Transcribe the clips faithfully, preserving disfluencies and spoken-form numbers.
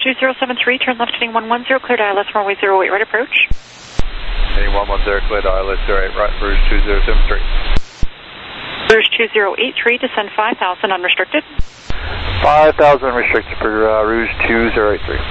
two zero seven three, turn left heading one one zero, clear I L S runway zero eight, right approach. Heading one one zero, clear I L S zero eight, right, Rouge two zero seven three. Rouge two zero eight three, descend five thousand, unrestricted. five thousand restricted for uh, Rouge two zero eight three.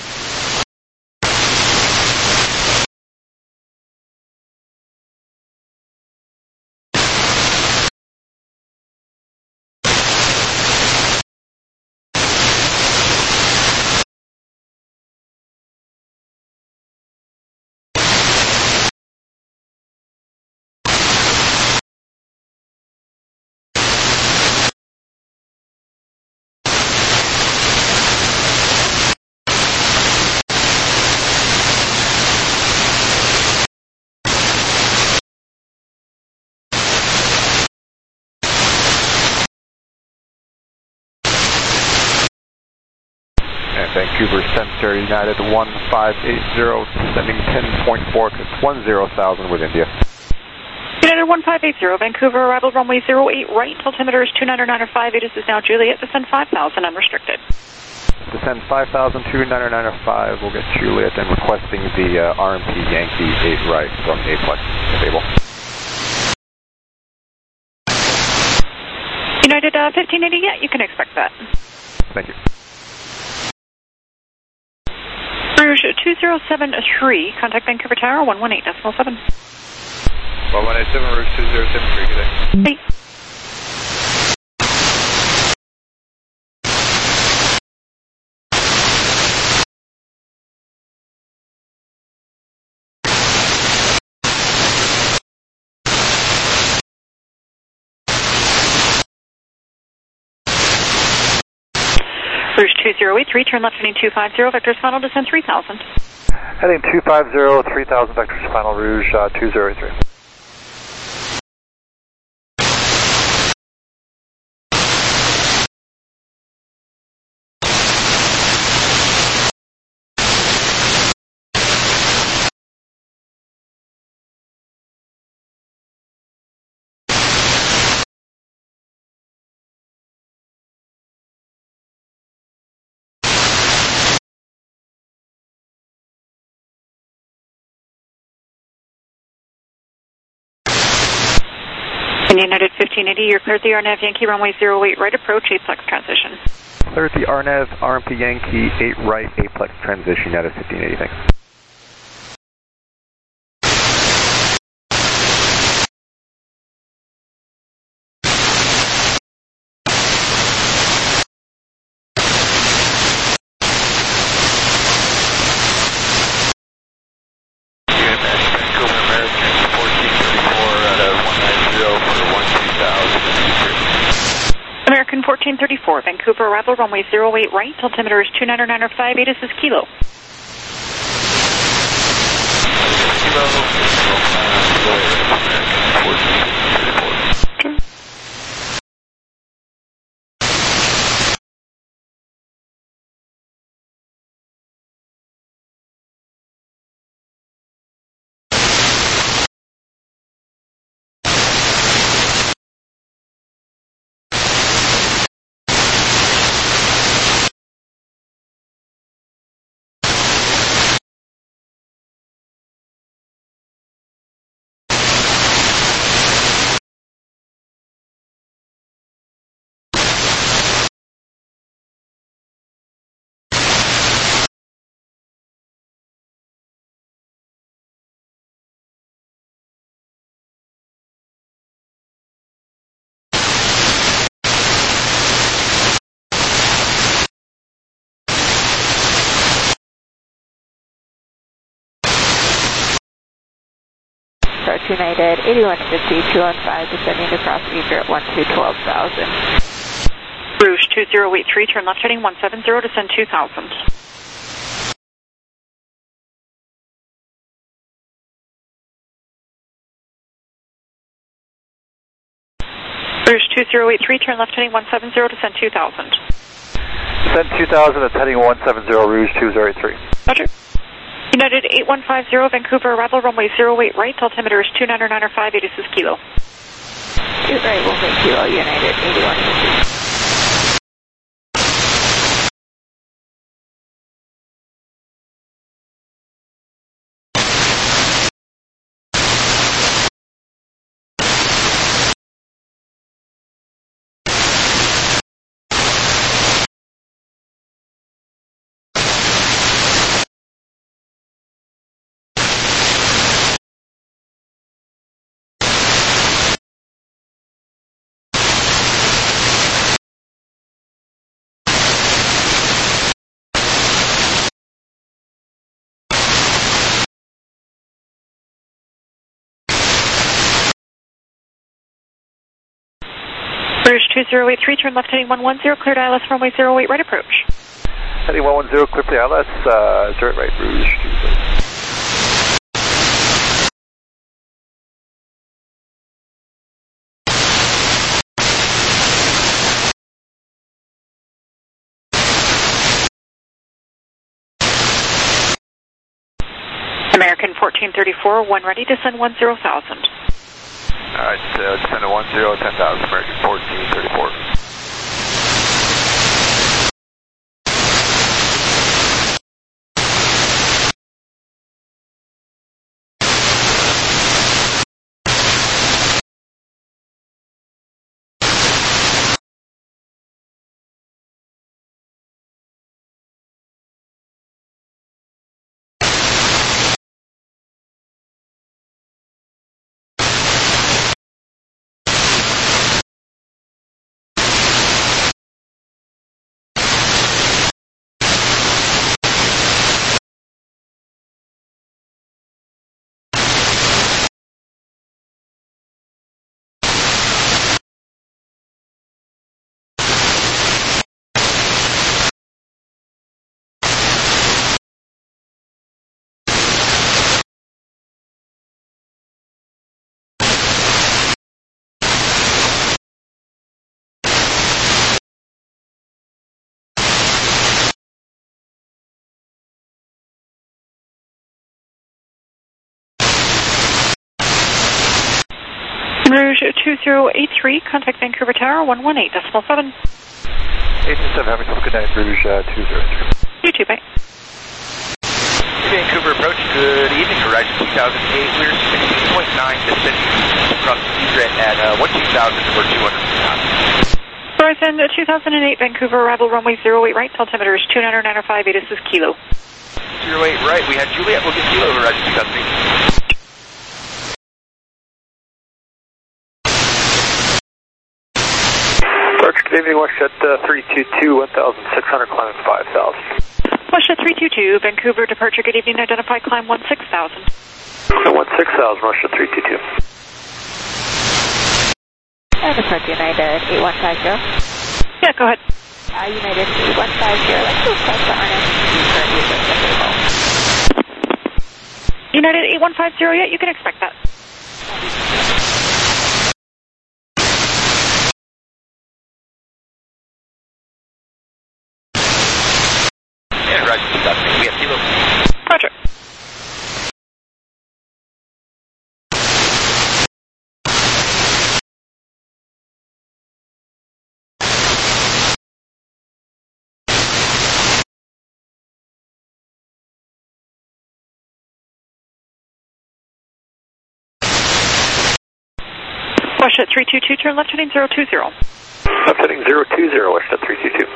Vancouver Center, United one five eight zero, descending ten point four, one zero thousand with India. United one five eight zero, Vancouver, arrival runway zero eight right, altimeter is two nine nine five eight, this is now Juliet, descend five thousand, unrestricted. Descend five thousand, two nine nine five, we'll get Juliet and requesting the uh, R M P Yankee eight right from Aplex table. United uh, fifteen eighty, yeah, you can expect that. Thank you. Rouge two zero seven three, contact Vancouver Tower one one eight decimal seven. one one eight seven, Rouge two zero seven three, good day. Hey. Rouge two zero eight three, turn left heading two five zero, vectors final, descend three thousand. Heading two five zero, three thousand, vectors final, Rouge uh, two zero eight three. United fifteen eighty, you're cleared the R N A V Yankee runway zero eight right approach, Aplex transition. Cleared the R N A V R M P Yankee eight right, Aplex transition, United fifteen eighty, thanks. American fourteen thirty-four, Vancouver, arrival runway zero eight right, altimeter is two nine nine five eight, this is Kilo. United eighty-one fifty, two one five, descending across Eager at one two twelve thousand. Rouge two zero eight three, turn left heading one seven zero, descend two thousand. Rouge two zero eight three, turn left heading one seven zero, descend two thousand. Descend two thousand, it's heading one seven zero, Rouge two zero eight three. Roger. United eight one five zero, Vancouver, arrival runway zero eight right, altimeter is two nine nine five eight, this is Kilo. Two right, we'll make Kilo, United eighty-one fifty. Rouge two zero eight three, turn left heading one one zero, cleared I L S runway zero eight right approach. Heading one one zero, clear for the I L S, uh, dirt right, Rouge two zero eight. American fourteen thirty-four, one ready, descend one zero thousand. Alright, uh, descend to one zero, ten thousand, American fourteen thirty-four. Rouge two zero eight three, contact Vancouver Tower, one one eight decimal seven. eight two seven, having some good night, Rouge uh, two zero three. You too, bye. Vancouver approach, good evening, Horizon two thousand eight, we're sixteen point nine, descending across the egret at uh, one two thousand, we're two hundred knots. Horizon two thousand eight, Vancouver arrival runway zero eight right, altimeter is two nine nine five, this is Kilo. zero eight right, we had Juliet, we'll get Kilo, Horizon two thousand eight. Good evening, WestJet uh, three two two, one thousand six hundred, climbing five thousand. WestJet three two two, Vancouver departure, good evening, identify climb one six thousand. one six thousand, WestJet three two two. And approach United eight one five zero. Yeah, go ahead. Uh, United eight one five zero, let's go press the R N S current user available. United eight one five zero, yeah, you can expect that. Horizon two thousand eight, we have Kilo. Roger. WestJet three two two, turn left heading zero two zero. Left heading zero two zero, WestJet three two two.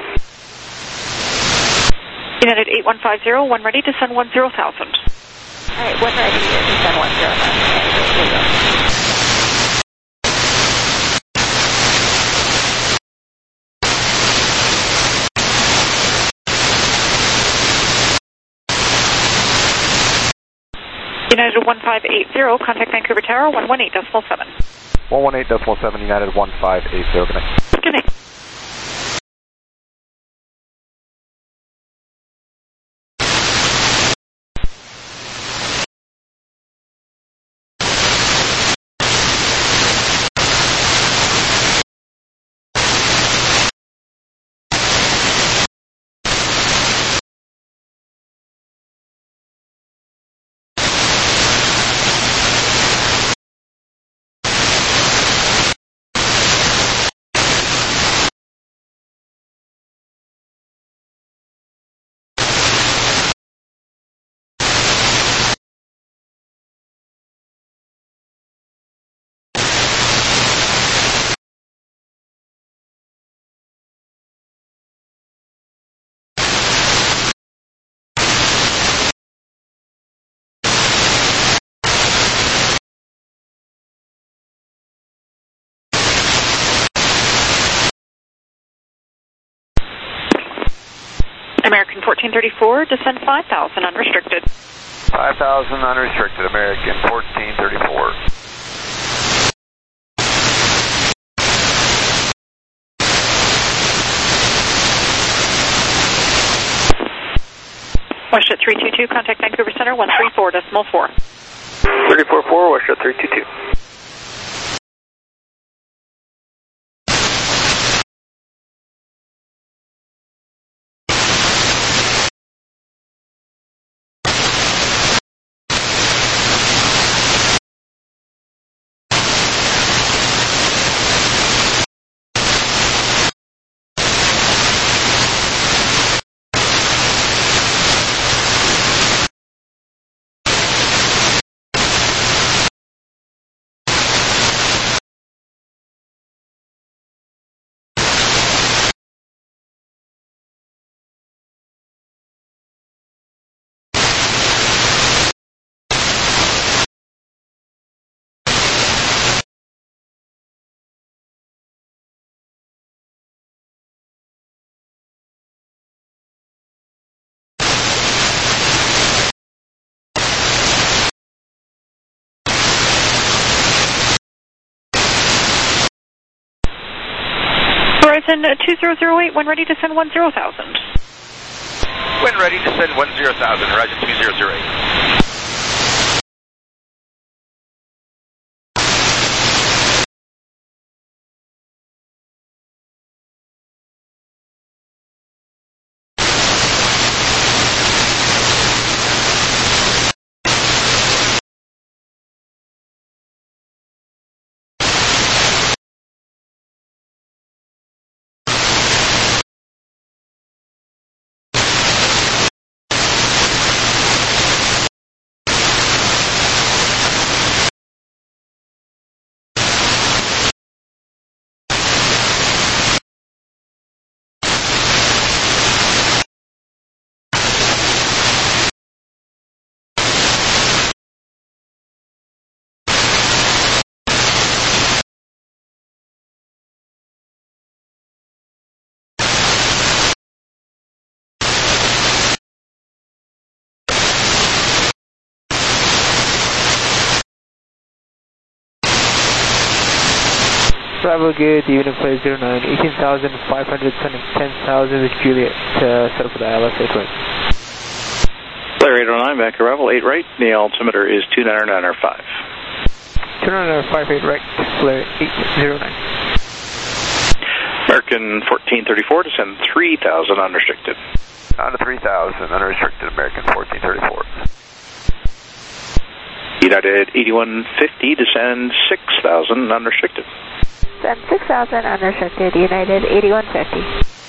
United eight one five zero, one ready, descend one zero thousand. Alright, one ready, descend one zero thousand. United one five eight zero, contact Vancouver Tower, one one eight decimal seven. one one eight decimal seven, United one five eight zero, good night. Good night. American fourteen thirty-four, descend five thousand, unrestricted. five thousand unrestricted, American fourteen thirty-four. WestJet three two two, contact Vancouver Center, one three four decimal four. three four four, WestJet three two two. Horizon two zero zero eight, when ready to send one zero thousand. When ready to send one zero thousand, Horizon two zero zero eight. Bravo good, evening flight zero nine, eighteen thousand five hundred, sending ten thousand with Juliet, uh, set up for the I L S eight right. Flare eight oh nine, back arrival, eight right, the altimeter is two nine nine five. two nine nine five eight right, flare eight zero nine. American fourteen thirty-four to send three thousand unrestricted. On to three thousand, unrestricted, American fourteen thirty-four. United eighty-one fifty to send six thousand unrestricted. Send six thousand unrestricted, United eighty-one fifty.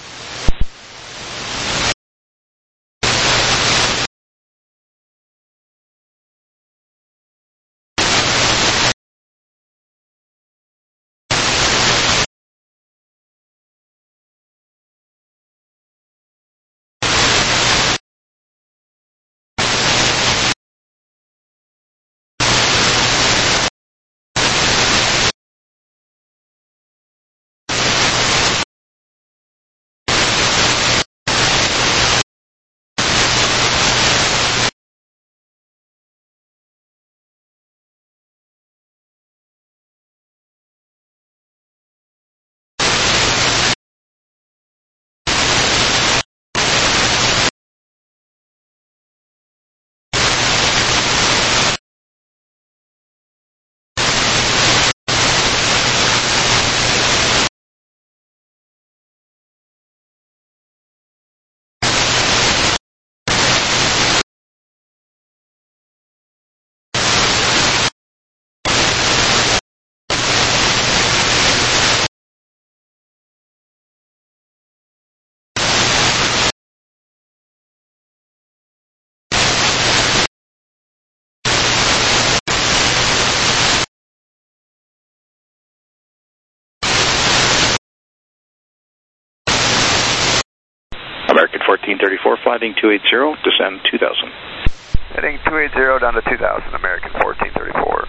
American fourteen thirty-four, flying two eighty, descend two thousand. Heading two eighty down to two thousand, American fourteen thirty-four.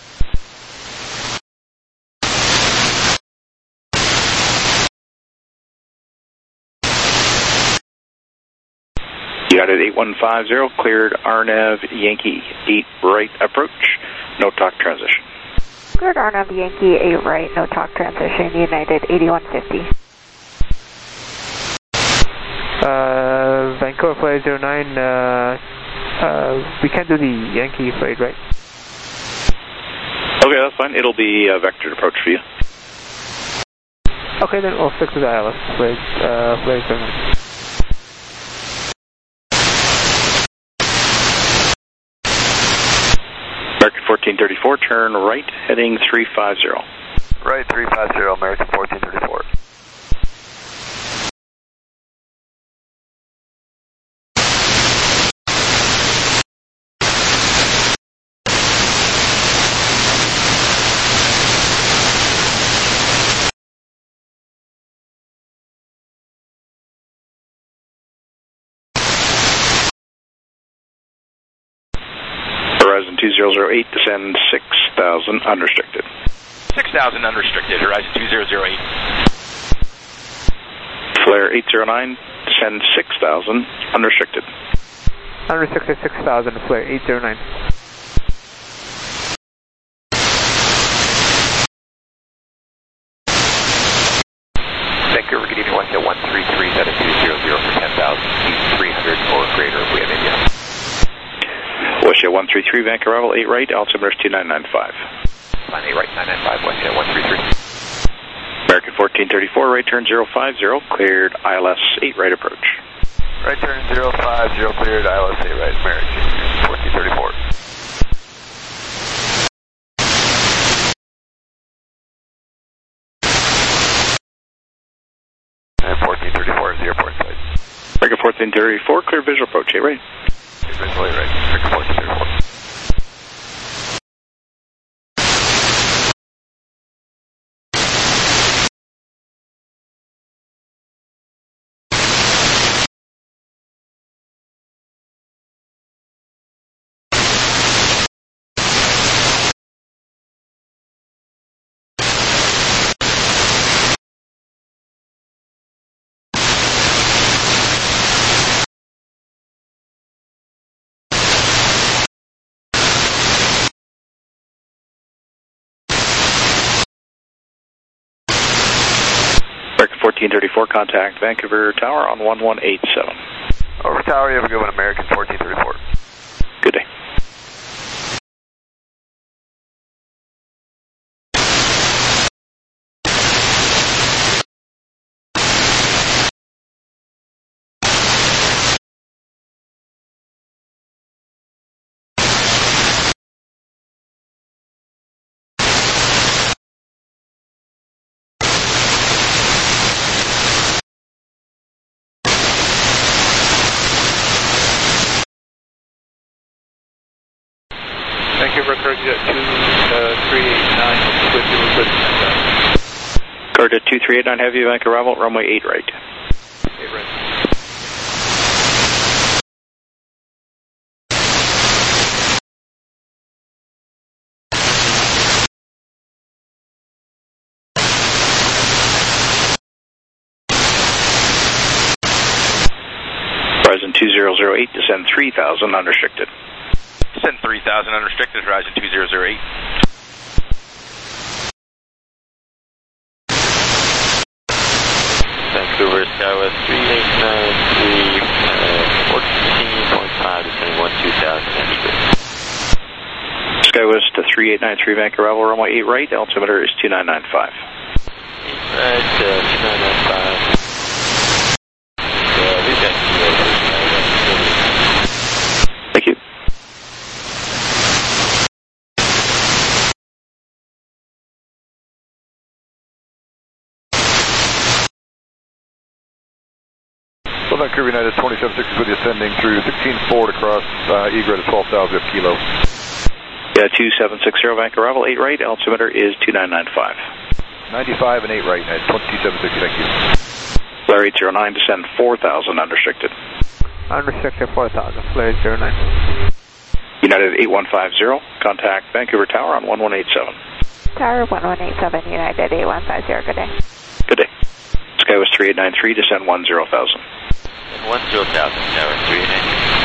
United eight one five zero, cleared R N A V Yankee eight right approach, no talk transition. Cleared R N A V Yankee eight right, no talk transition, United eighty-one fifty. Uh, Vancouver Flight zero nine, uh, uh, we can't do the Yankee flight, right? Okay, that's fine. It'll be a vectored approach for you. Okay, then we'll stick to the I L S flight, uh, flight zero nine. American fourteen thirty-four, turn right, heading three five zero. Right, three five zero, American fourteen thirty-four. Horizon two zero zero eight, descend six thousand, unrestricted. six thousand unrestricted, Horizon two zero zero eight. Flare eight zero nine, descend six thousand, unrestricted. Unrestricted six thousand, flare eight zero nine. Vancouver, good evening, West at one three three, seven two zero zero for ten thousand feet, three hundred or greater if we have India. Westjet one three three, Vancouver arrival eight right, altimeter is two nine nine five. Line eight right, nine nine five, Westjet one three three. American fourteen thirty-four, right turn zero five zero, cleared I L S eight right approach. Right turn zero five zero, cleared I L S eight right, American fourteen thirty-four. And fourteen thirty-four is the airport side. American fourteen thirty-four, clear visual approach, eight right. Visual eight right, American fourteen thirty-four. fourteen thirty-four, contact Vancouver Tower on one one eight seven. Over Tower, you have a good one, American fourteen thirty-four. Good day. Vancouver, correct jet two three eight nine, with your request. Correct two three eight nine, heavy, Vancouver arrival, runway eight right. eight right. Horizon two zero zero eight, descend three thousand, unrestricted. Descend three thousand, unrestricted, Horizon two zero zero eight. Vancouver, Skywest three eight nine three, uh, fourteen point five, descending one two thousand, unrestricted. Skywest to three eight nine three, Vancouver arrival, runway eight right, altimeter is two nine nine five. eight right, uh, two nine nine five. Uh, we've got Skywest. Thank you. Well, Vancouver United twenty-seven sixty with you ascending through sixteen four to cross uh, egret at twelve thousand kilo. Yeah, two seven six zero, Vancouver arrival, eight right, altimeter is two nine nine five. ninety-five and eight right, United twenty-seven sixty, thank you. Flare eight zero nine, descend four thousand, unrestricted. Unrestricted four thousand, flare eight zero nine. United eight one five zero, contact Vancouver Tower on one one eight seven. Tower one one eight seven, United eight one five zero, good day. Good day. Skywest three eight nine three, descend one zero thousand. And one zero thousand, Tower three eight nine.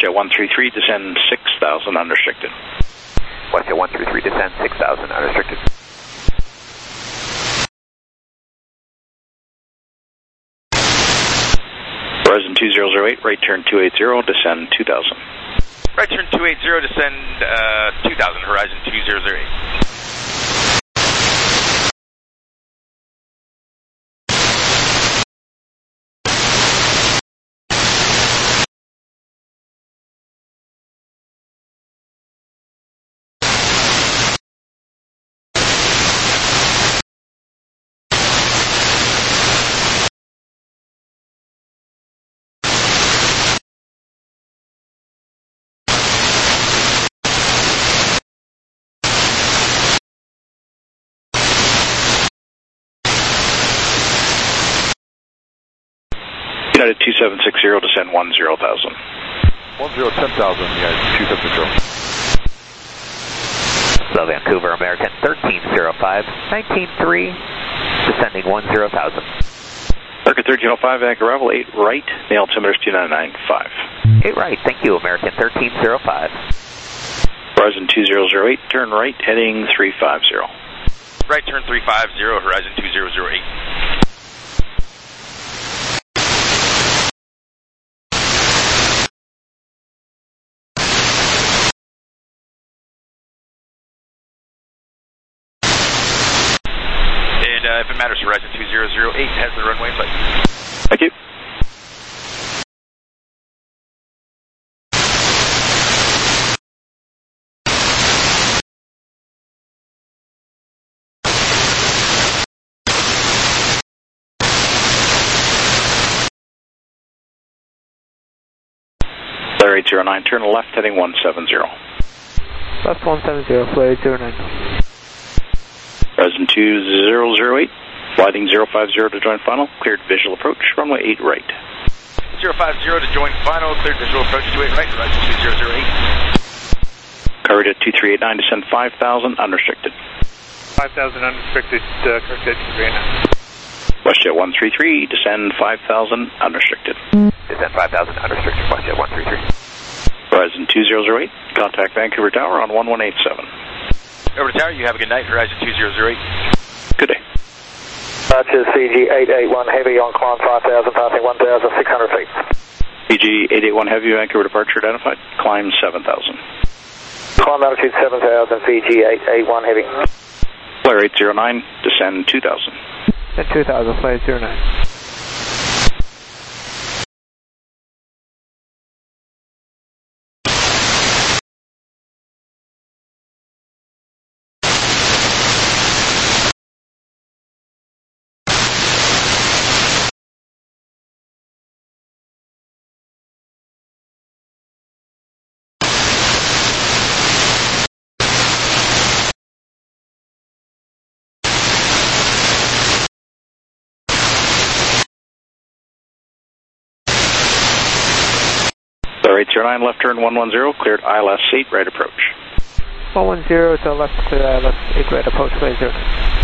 WestJet one three three, descend six thousand unrestricted. WestJet one three three, descend six thousand unrestricted. Horizon two zero zero eight, right turn two eighty, descend two thousand. Right turn two eighty, descend uh, two thousand, Horizon two zero zero eight. United two seven six zero, descend one zero thousand. one zero ten thousand, United two seven six zero. So Vancouver American thirteen zero five, nineteen three, descending one zero thousand. American thirteen oh five, Vancouver arrival, eight right, the altimeter is two nine nine five. eight right, thank you, American thirteen zero five. Horizon two zero zero eight, turn right, heading three five zero. Right turn three five zero, Horizon two zero zero eight. Uh, if it matters, Horizon two zero zero eight has the runway button. Thank you. Flare eight zero nine, turn left, heading one seven zero. Left one seven zero, Flare eight zero nine. Horizon two zero zero eight, sliding zero five zero to join final, cleared visual approach, runway eight right. zero five zero to join final, cleared visual approach two eight right, Horizon two zero zero eight. Covered at two three eight nine, descend five thousand, unrestricted. five thousand unrestricted, uh, correct at two three eight nine. WestJet one three three, descend five thousand, unrestricted. Descend five thousand, unrestricted, WestJet one three three. Horizon two zero zero eight, contact Vancouver Tower on one one eight seven. Over to Tower, you have a good night, Horizon two zero zero eight. Good day. Roger, C G eight eight one Heavy on climb five thousand, passing one thousand six hundred feet. C G eight eight one Heavy, Vancouver departure identified, climb seven thousand. Climb altitude seven thousand, C G eight eight one Heavy. Flare eight zero nine, descend two thousand. Descend two thousand, Flare eight zero nine. Flare eight zero nine, left turn one one zero, cleared I L S eight, right approach. one one zero to left, uh, left eight right approach, Flare zero nine.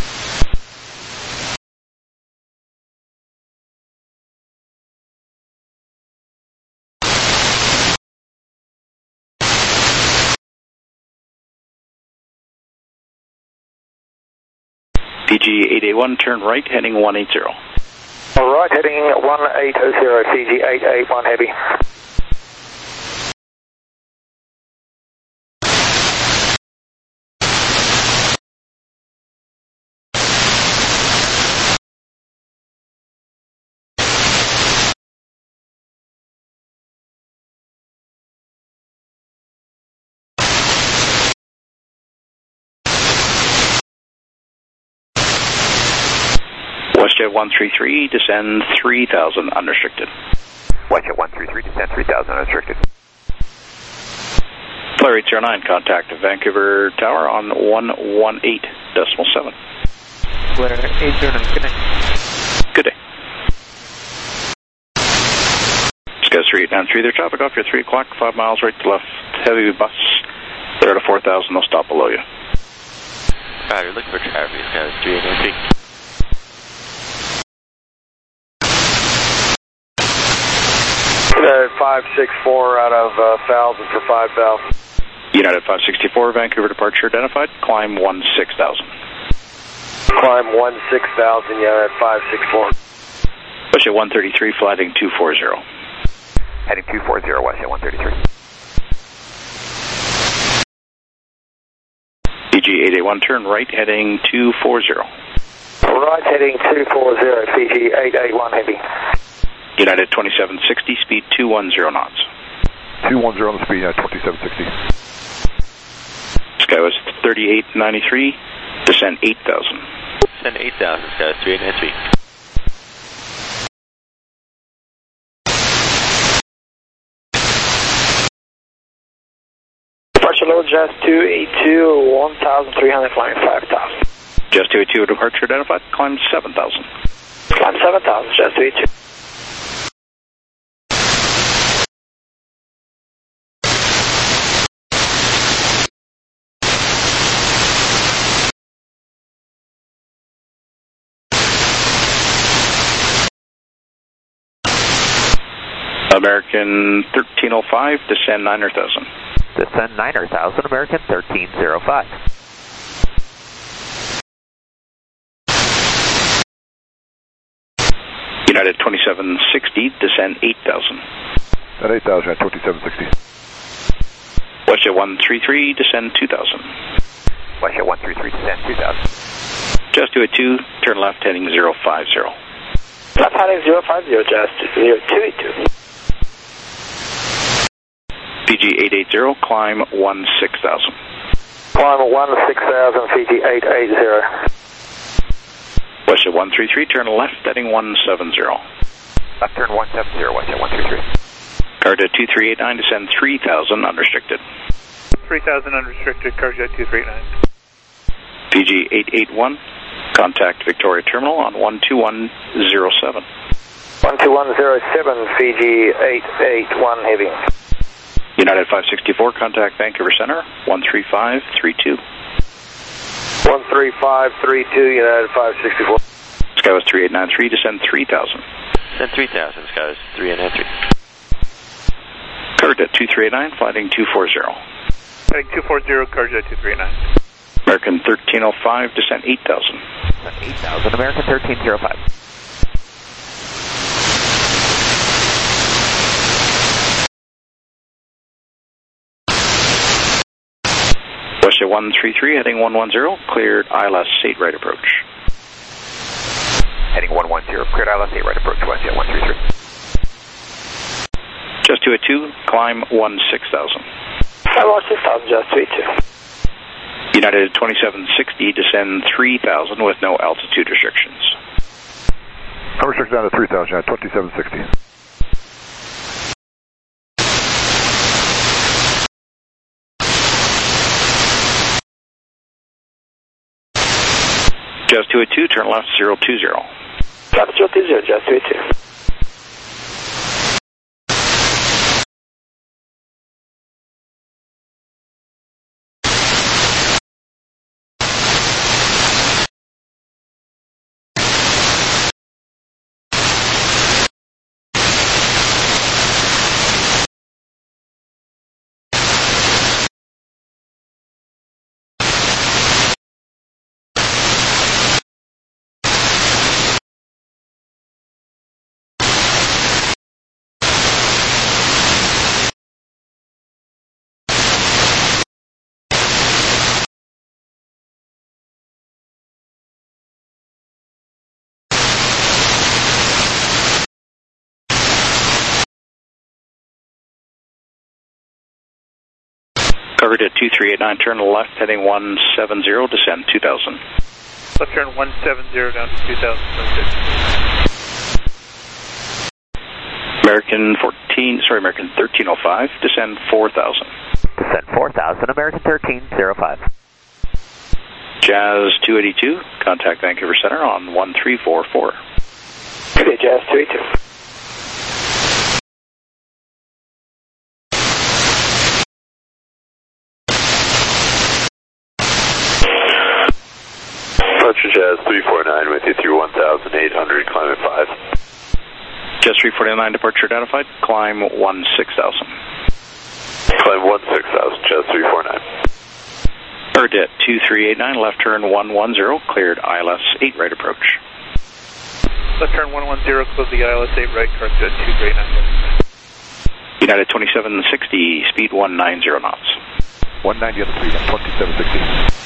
P G eight eight one, turn right, heading one eight zero. All right, heading one eight zero, C G eight eight one Heavy. WestJet one three three, descend three thousand, unrestricted. WestJet one three three, descend three thousand, unrestricted. Flare eight zero nine, contact Vancouver Tower on one one eight decimal seven. Flare eight zero nine, good night. Good day. Sky three eight nine three, their traffic off your three o'clock, five miles right to left, heavy bus. They're at a four thousand, they'll stop below you. Roger, look for traffic, Sky three eight nine three. United five six four out of uh, one thousand for five thousand. United five sixty-four, Vancouver departure identified. Climb one six thousand. Climb one six thousand, United five six four. Westjet one thirty-three, flighting two forty. Heading two forty, Westjet one thirty-three. P G eight eight one, turn right, heading two forty. Right, heading two forty, P G eight eight one heavy. United twenty-seven sixty, speed two ten knots. two ten on the speed, uh, twenty-seven sixty. SkyWest thirty-eight ninety-three, descend eight thousand. Descend eight thousand, SkyWest three eight nine three. Departure load, Jazz two eighty-two, one thousand three hundred, flying five thousand. Jazz two eighty-two, departure identified, climb seven thousand. Climb seven thousand, Jazz two eighty-two. American thirteen oh five, descend nine thousand. Descend nine thousand, American thirteen oh five. United twenty-seven sixty, descend eight thousand. At eight thousand, at twenty-seven sixty. Westjet one thirty-three, descend two thousand. Westjet one thirty-three, descend two thousand. Jazz two eighty-two, turn left, heading zero five zero. Left heading zero five zero, Jazz two eighty-two. P G eight eighty, climb one six thousand. Climb one six thousand, P G eight eighty. Westjet one thirty-three, turn left, heading one seventy. Left turn one seventy, Westjet one thirty-three. Carja two three eight nine, descend three thousand, unrestricted. three thousand unrestricted, Carja two three eight nine. P G eight eight one, contact Victoria Terminal on one two one zero seven. one two one zero seven, P G eight eight one heavy. United five sixty-four, contact Vancouver Center, one three five three two. one three five three two, United five sixty-four. SkyWest three eight nine three, descend three thousand. Descend three thousand, SkyWest three eight nine three. Carja two three eight nine, flighting two forty. Heading two forty, Carja two three eight nine. American thirteen oh five, descend eight thousand. Descend eight thousand, American thirteen oh five. Westjet one thirty-three, heading one ten, cleared I L S eight right approach. Heading one ten, cleared I L S eight right approach, Westjet one thirty-three. Just two eighty-two, climb one six thousand. I lost six thousand, just two eighty-two. United twenty-seven sixty, descend three thousand with no altitude restrictions. I'm restricted down to three thousand, at twenty-seven sixty. Just two eighty-two, turn left zero two zero. Left zero two zero, just two eighty-two. Covered at two three eight nine, turn left, heading one seventy, descend two thousand. Left turn one seventy down to two thousand. American fourteen, sorry, American thirteen oh five, descend four thousand. Descend four thousand, American thirteen oh five. Jazz two eighty-two, contact Vancouver Center on one three four four. Okay, Jazz two eighty-two. Jazz three four nine with you through one thousand eight hundred, climb at five. Jazz three forty-nine, departure identified. Climb one six thousand. Climb one six thousand, Jazz three forty-nine. Bird at two three eight nine, left turn one one zero, cleared I L S eight right approach. Left turn one one zero, close the I L S eight right, correct at two three eight nine. United twenty-seven sixty, speed one nine zero knots. one ninety on the speed, twenty-seven sixty.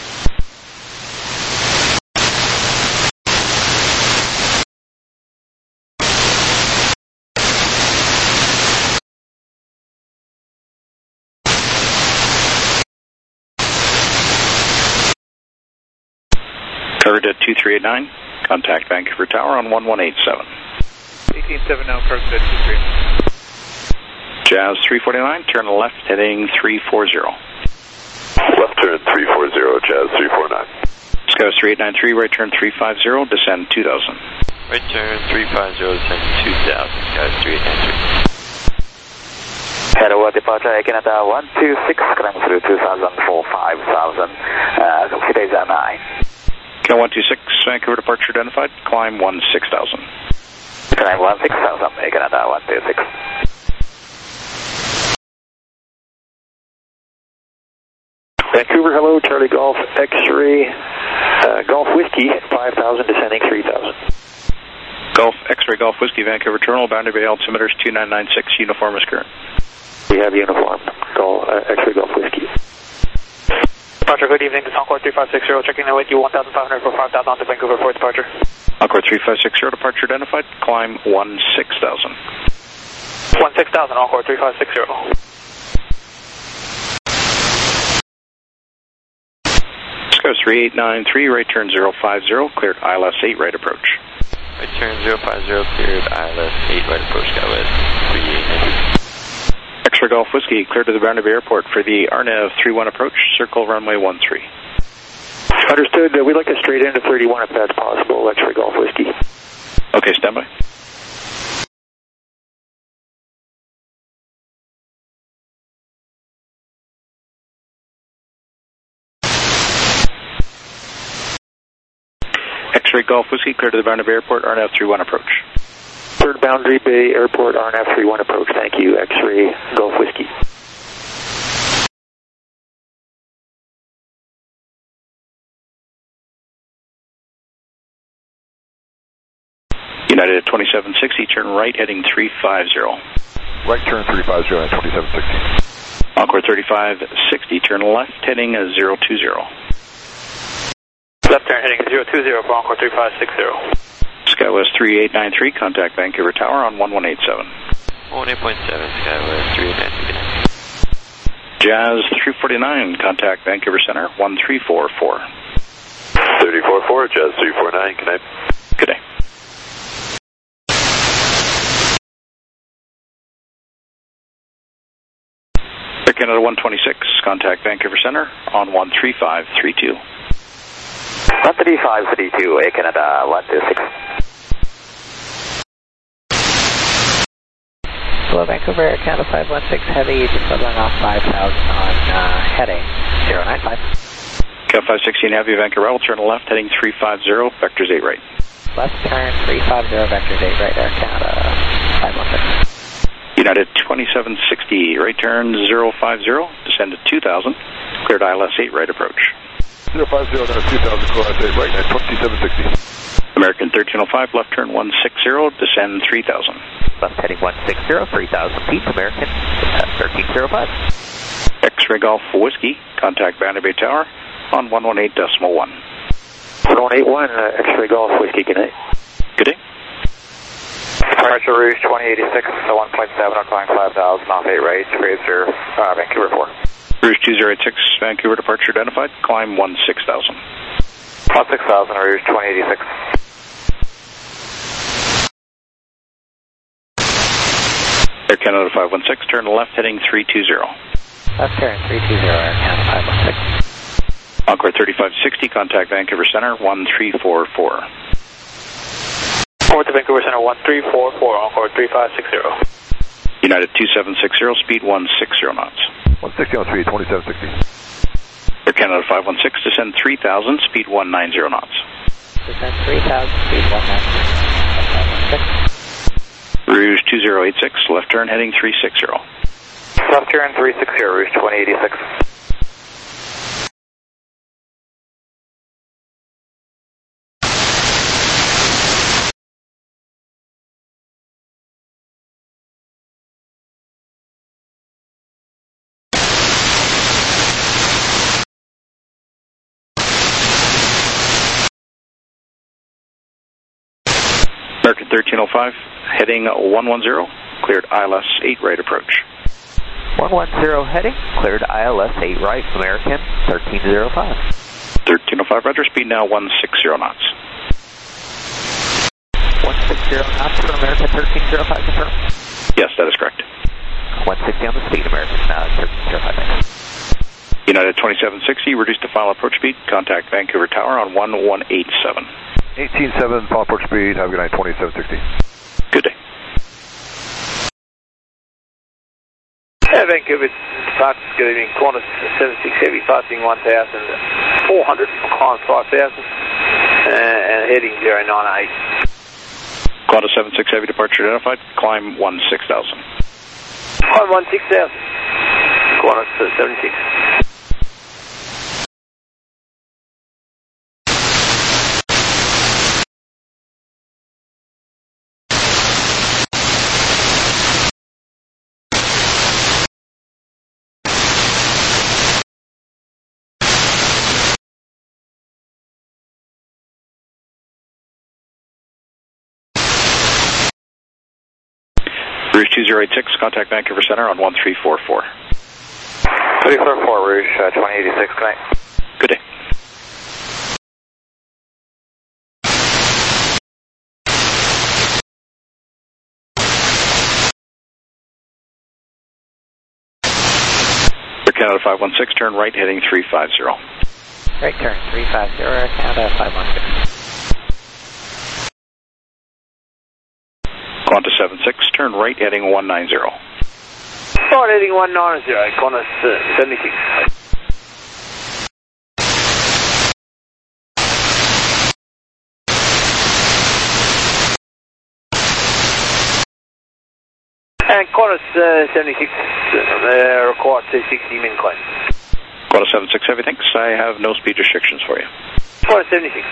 Covered at two three eight nine. Contact Vancouver Tower on one one eight seven. eighteen seven now, correct at two three eight nine. Jazz three forty-nine, turn left, heading three forty. Left turn three forty, Jazz three forty-nine. Scout three eight nine three, right turn three fifty, descend two thousand. Right turn three fifty, descend two thousand, Scout three eight nine three. Hello, departure Canada one two six, climb through two thousand for five thousand, uh, today's at nine. Canada one two six, Vancouver departure identified, climb one six thousand. Climb one six thousand, Canada one two six. Vancouver, hello, Charlie Golf X-ray, uh, Golf Whiskey, five thousand, descending three thousand. Golf X-ray Golf Whiskey, Vancouver Terminal, Boundary Bay altimeters two nine nine six, uniform is current. We have uniform, Golf, uh, X-ray Golf Whiskey. Departure, good evening, this is Encore three five six zero, checking in with you one thousand five hundred for five thousand on to Vancouver for departure. Encore three five six zero, departure identified, climb one six thousand. one six thousand, Encore three five six zero. Scout three eight nine three, right turn zero five zero, cleared I L S eight right approach. Right turn zero five zero, cleared I L S eight right approach, Scout West three eight nine three. X-ray Golf Whiskey, cleared to the Boundary Bay Airport for the R N A V three one approach, circle runway one three. Understood. Uh, we'd like to straight into thirty-one if that's possible, X-ray Golf Whiskey. Okay, stand by. X-ray Golf Whiskey, cleared to the Boundary Bay Airport, R N A V three one approach. Third Boundary Bay Airport, R N A V three one approach. Thank you, X-ray Golf Whiskey. United at twenty-seven sixty, turn right, heading three fifty. Right turn three fifty at twenty-seven sixty. Encore thirty-five sixty, turn left, heading zero two zero. Left turn heading zero two zero for Encore three five six zero. Skywest three eight nine three, contact Vancouver Tower on one one eight seven. one eight point seven, Skywest three eight nine three. Jazz three forty-nine, contact Vancouver Center one three four four. three four four, Jazz three forty-nine, good night. Good day. Air Canada one twenty-six, contact Vancouver Center on one three five three two. one three five three two, Air Canada one two six. Hello, Vancouver, Air Canada five one six Heavy, just leveling off five thousand on uh, heading zero nine five. Cat five sixteen Heavy, Vancouver, will turn left, heading three fifty, vectors eight right. Left turn three fifty, vectors eight right, Air Canada five one six. United twenty-seven sixty, right turn zero five zero, descend to two thousand, cleared I L S eight right approach. zero five zero, then two thousand, clear I L S eight right at twenty-seven sixty. American thirteen oh five, left turn one sixty, descend three thousand. Left heading one sixty, three thousand feet, American thirteen oh five. X-ray Golf Whiskey, contact Boundary Bay Tower on one one eight decimal one. one one eight one, uh, X-ray Golf Whiskey, good night. Good day. Departure Rouge twenty eighty-six, so one point seven, I'm flying five thousand, off eight right, Fraser, uh, Vancouver four. Rouge two zero eight six, Vancouver departure identified, climb one six thousand. one six thousand, Rouge twenty eighty-six. Air Canada five one six, turn left, heading three two zero. Left turn three two zero, Air Canada five one six. Encore thirty-five sixty, contact Vancouver Center one three four four. Forward to Vancouver Center one three four four, Encore three five six zero. United two seven six zero, speed one sixty knots. one sixty on three, twenty-seven sixty. Air Canada five one six, descend three thousand, speed one ninety knots. Descend three thousand, speed one ninety. five one six. Rouge two zero eight six, left turn heading three six zero. Left turn three six zero, Rouge twenty eighty-six. American thirteen oh five, heading one one zero, cleared I L S eight right approach. one one zero heading, cleared I L S eight right, American thirteen oh five. thirteen oh five, roger, speed now one sixty knots. one sixty knots for American thirteen oh five, confirm? Yes, that is correct. one sixty on the speed, American uh, thirteen oh five. United twenty-seven sixty, reduced to final approach speed, contact Vancouver Tower on one one eight seven. eighteen seven, final approach speed, have a good night, twenty-seven sixty. Good day. Yeah, Vancouver, departure, good evening, Qantas seven six Heavy, passing one thousand four hundred, climb five thousand, uh, and heading zero nine eight. Qantas seven six Heavy, departure identified, climb one six thousand. Climb one six thousand, Qantas seven six. Rouge two zero eight six, contact Vancouver Center on one three four four. three four four, Rouge, uh, twenty eighty-six, good night. Good day. Air Canada five one six, turn right heading three five zero. Right turn three five zero, Air Canada five one six. Qantas seven six, turn right heading one nine zero. Right heading one nine zero, Qantas uh, seventy six. And Qantas uh, seventy six, uh, required two sixty min clean. Qantas seven six Heavy, thanks. I have no speed restrictions for you. Qantas seventy six.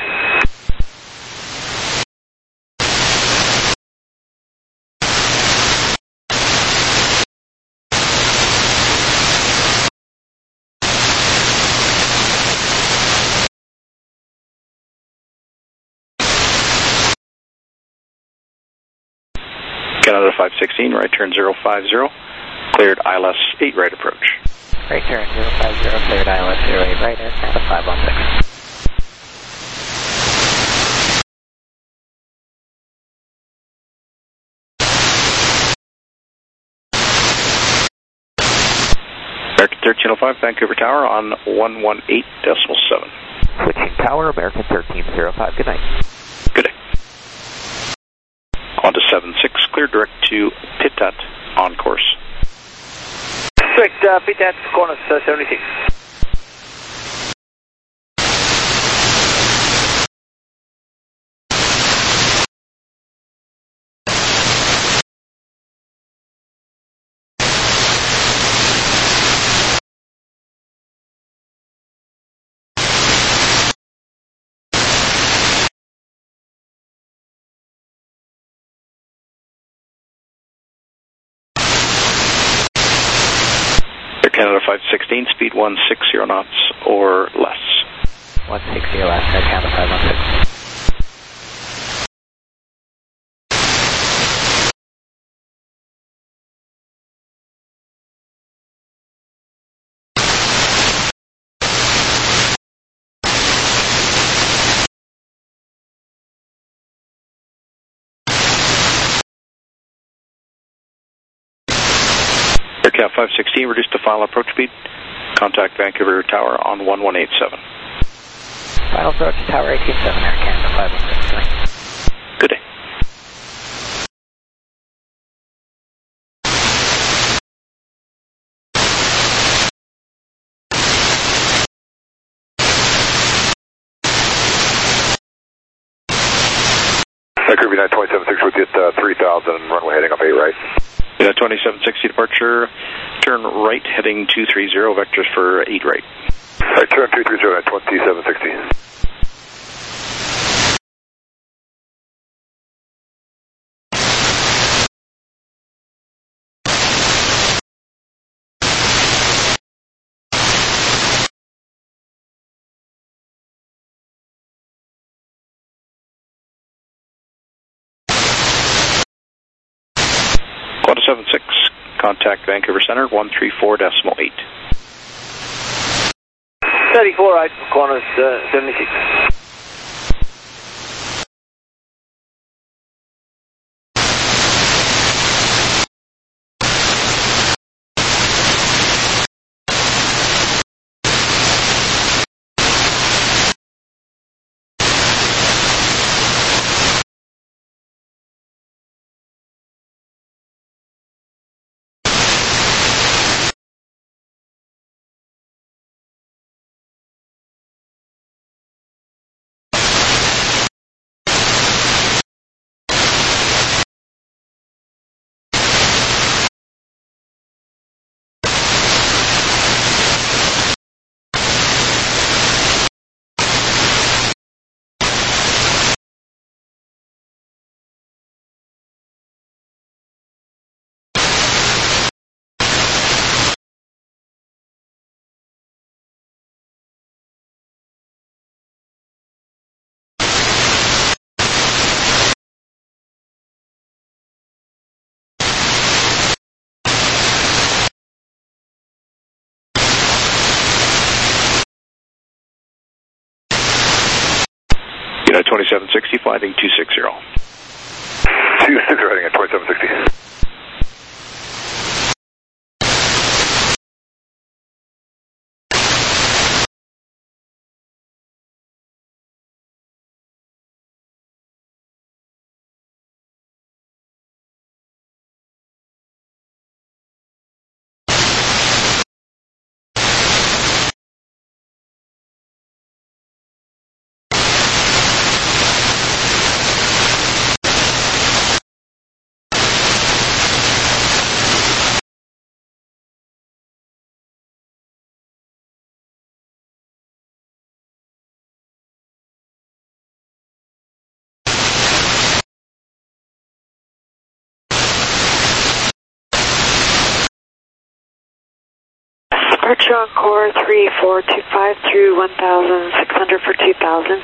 Canada five sixteen, right turn zero five zero, cleared I L S eight right approach. Right turn zero five zero, cleared I L S zero eight right, Air Canada five one six. American thirteen oh five, Vancouver Tower on one one eight decimal seven. Switching tower, American thirteen oh five, good night. Good day. Qantas seven six, clear direct to Pitat on course. Correct, uh, Pitat, Qantas uh, seventy six. Canada five sixteen, speed one sixty knots or less. one sixty less, Air Canada five one six. Aircraft five sixteen, reduced to final approach speed. Contact Vancouver Tower on one one eight seven. Final approach, Tower eighteen seven, Air Canada five one six, good night. Good day. Vancouver United twenty-seven sixty with you at uh, three thousand, runway heading up eight right. Yeah, twenty-seven sixty departure, turn right heading two three zero, vectors for eight right. Alright, turn two three zero at twenty-seven sixty. Qantas seven six, contact Vancouver Center, one three four decimal eight. thirty-four right for Qantas uh, seventy-six. United twenty-seven sixty, flying two six zero. two six zero heading at twenty-seven sixty. Departure Encore three four two five through one thousand six hundred for two thousand.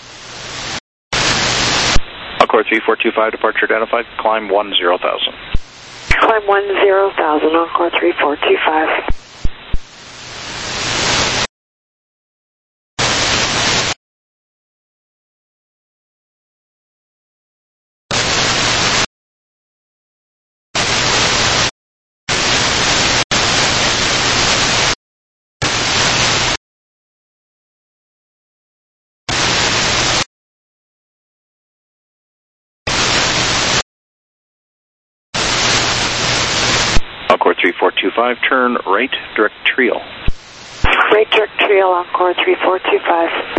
Encore three four two five, departure identified, climb one zero thousand. Climb one zero thousand, Encore three four two five. Encore three four two five, turn right, direct trail. Right direct trail, Encore three four two five.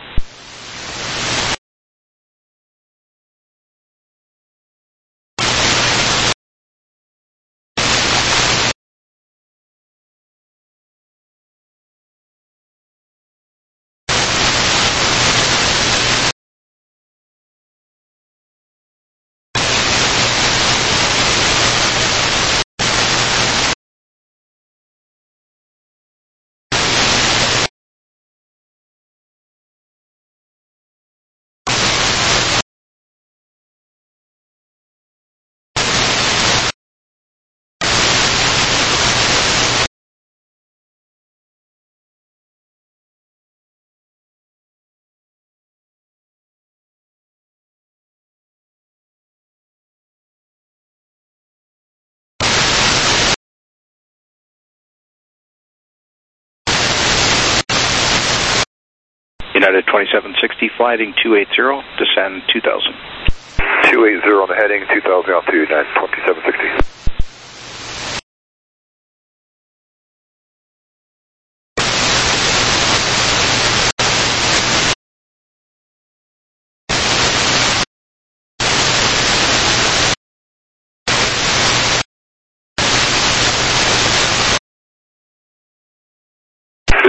United twenty-seven sixty, flying two eighty, descend two thousand. two eighty on the heading, two thousand altitude, United twenty-seven sixty.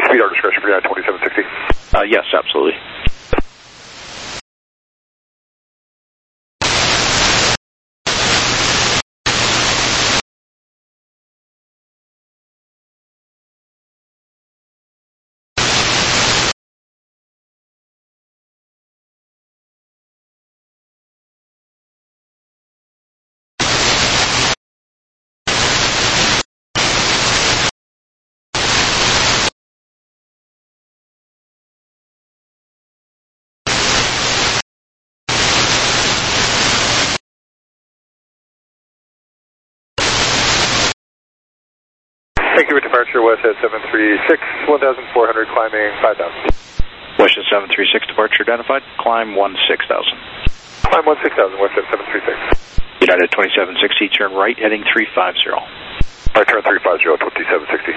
Speed our discretion for United twenty-seven sixty. Uh, yes, absolutely. Thank you for departure, WestJet seven three six, one thousand four hundred, climbing five thousand. WestJet seven three six, departure identified, climb one six thousand. Climb one six thousand, WestJet seven three six. United twenty-seven sixty, turn right, heading three five zero. Right turn three five zero, twenty-seven sixty.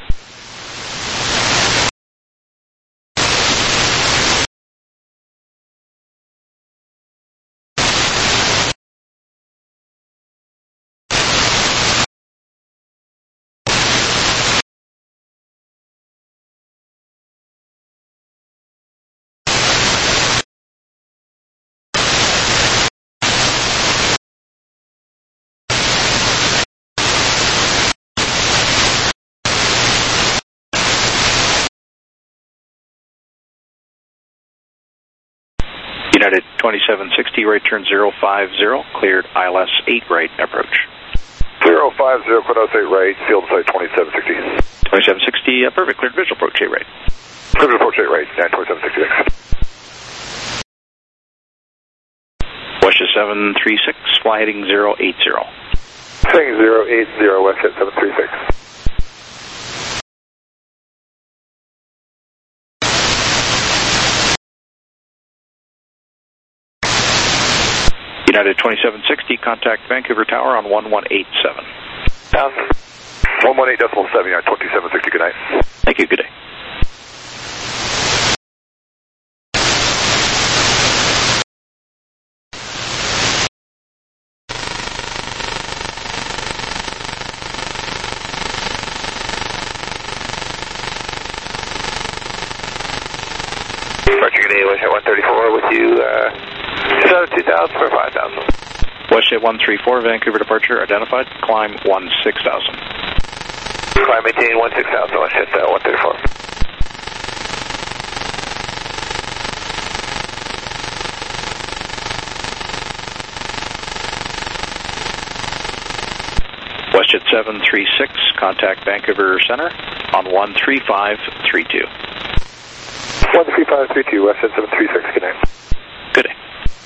United twenty-seven sixty, right turn zero five zero, cleared I L S eight right approach. zero five zero, Quintos eight right, field site twenty-seven sixty. twenty-seven sixty, uh, perfect, cleared visual approach eight right. Cleared approach eight right, nine twenty-seven sixty. WestJet seven three six, fly heading zero eight zero. Heading zero eight zero, WestJet seven three six. United twenty-seven sixty, contact Vancouver Tower on one one eight seven. Down. one one eight decimal seven, United twenty-seven sixty, good night. Thank you, good day. Departure, good day, WestJet one thirty-four with you, uh, two thousand for five thousand. WestJet one three four, Vancouver departure identified, climb one six thousand. Climb maintain one six thousand, WestJet uh, one thirty-four. WestJet seven three six, contact Vancouver Center on one three five three two. one three five three two, WestJet seven three six, good night. Good day.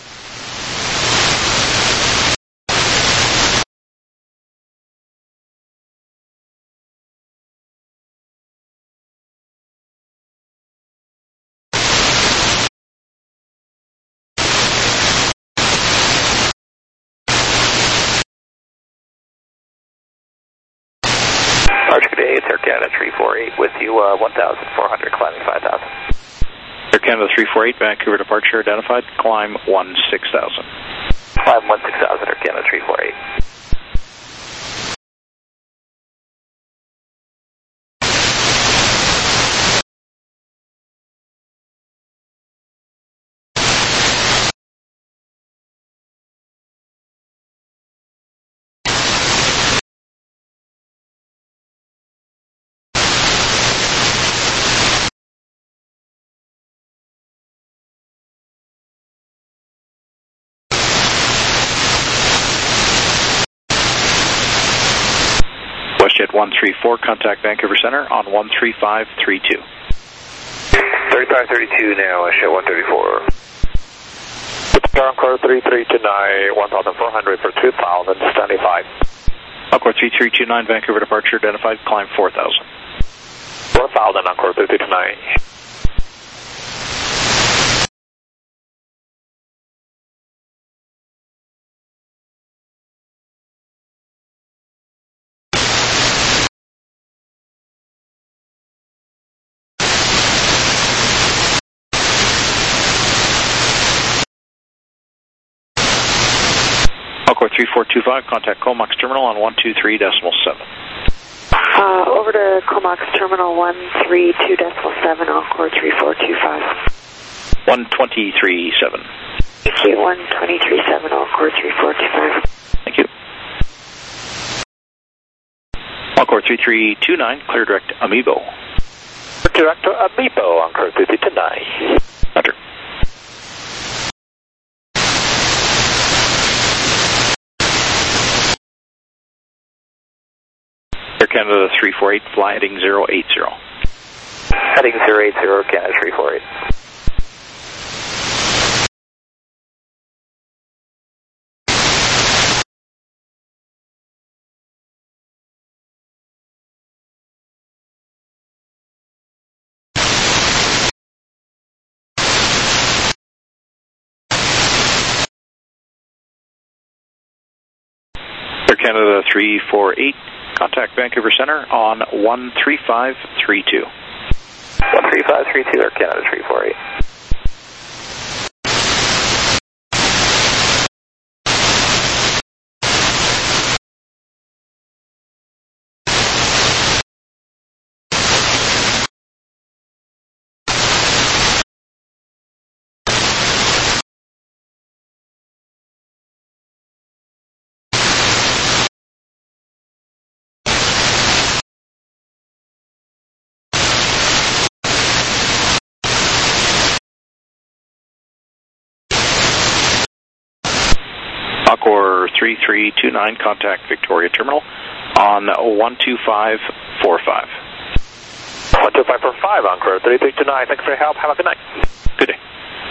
Departure, good day, it's Air Canada three four eight with you, uh, one thousand four hundred, climbing five thousand. Air Canada three four eight, Vancouver departure identified, climb one six thousand. Climb one six thousand, Air Canada three four eight. WestJet one three four, contact Vancouver Center on one three five three two. thirty-five thirty-two now, WestJet one thirty-four. Encore three three two nine, one thousand four hundred for two thousand, standing five. Encore three three two nine, Vancouver departure identified, climb four thousand. four thousand, Encore three three two nine. Encore three four two five, contact Comox Terminal on one two three decimal seven. Uh, over to Comox Terminal one three two decimal seven, Encore three four two five. one twenty-three seven. Thank you, one twenty-three seven, Encore three four two five. Thank you. Encore three three two nine, clear direct Amiibo. Director Amiibo, Encore three three two nine. Roger. Air Canada three four eight, fly heading zero eight zero. Heading zero eight zero, Canada three four eight. Air Canada three four eight, contact Vancouver Center on one three five three two. one three five three two, Air Canada three four eight. Encore three three two nine, contact Victoria Terminal on one two five four five. one two five four five, Encore three three two nine. Thanks for your help. Have a good night. Good day.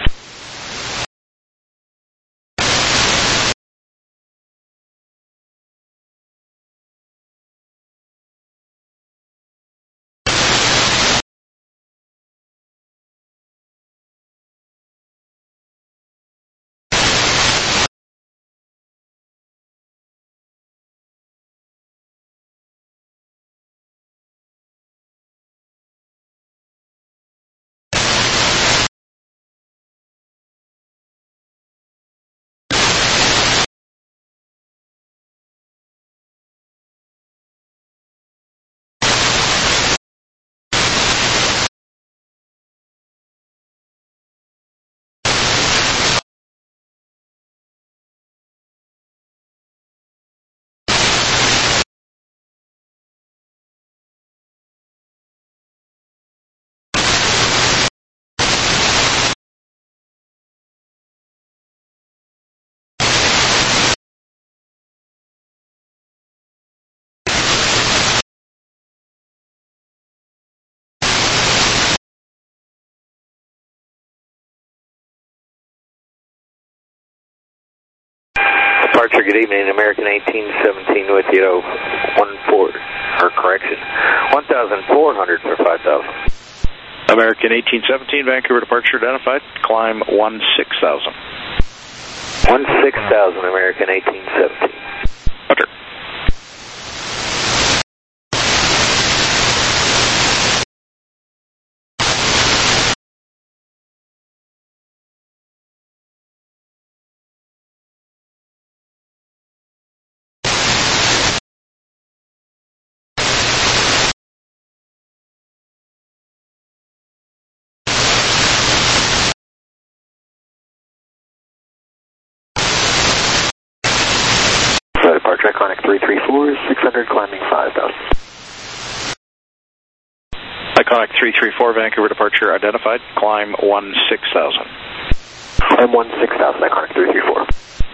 Departure, good evening, American eighteen seventeen with you, one four, or correction, one thousand four hundred for five thousand. American eighteen seventeen, Vancouver departure identified, climb one six thousand. one six thousand, American eighteen seventeen. Roger. Departure Iconic three three four, six hundred, climbing five thousand. Iconic three three four, Vancouver departure identified, climb one six thousand. Climb one six thousand, Iconic three three four.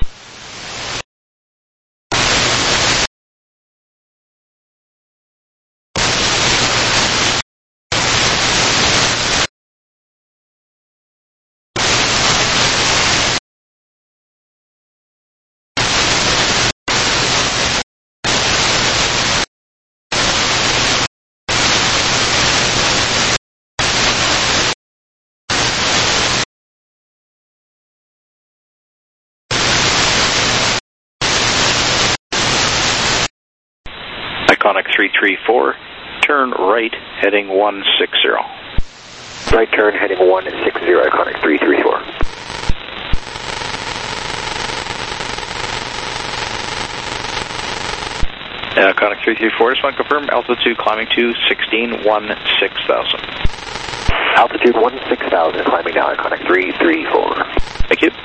Iconic three three four, turn right, heading one six zero. Right turn, heading one six zero, Iconic three three four. Uh, Conic three three four, just want to confirm altitude climbing to sixteen one six thousand. Altitude one six thousand, climbing down Conic three three four. Thank you.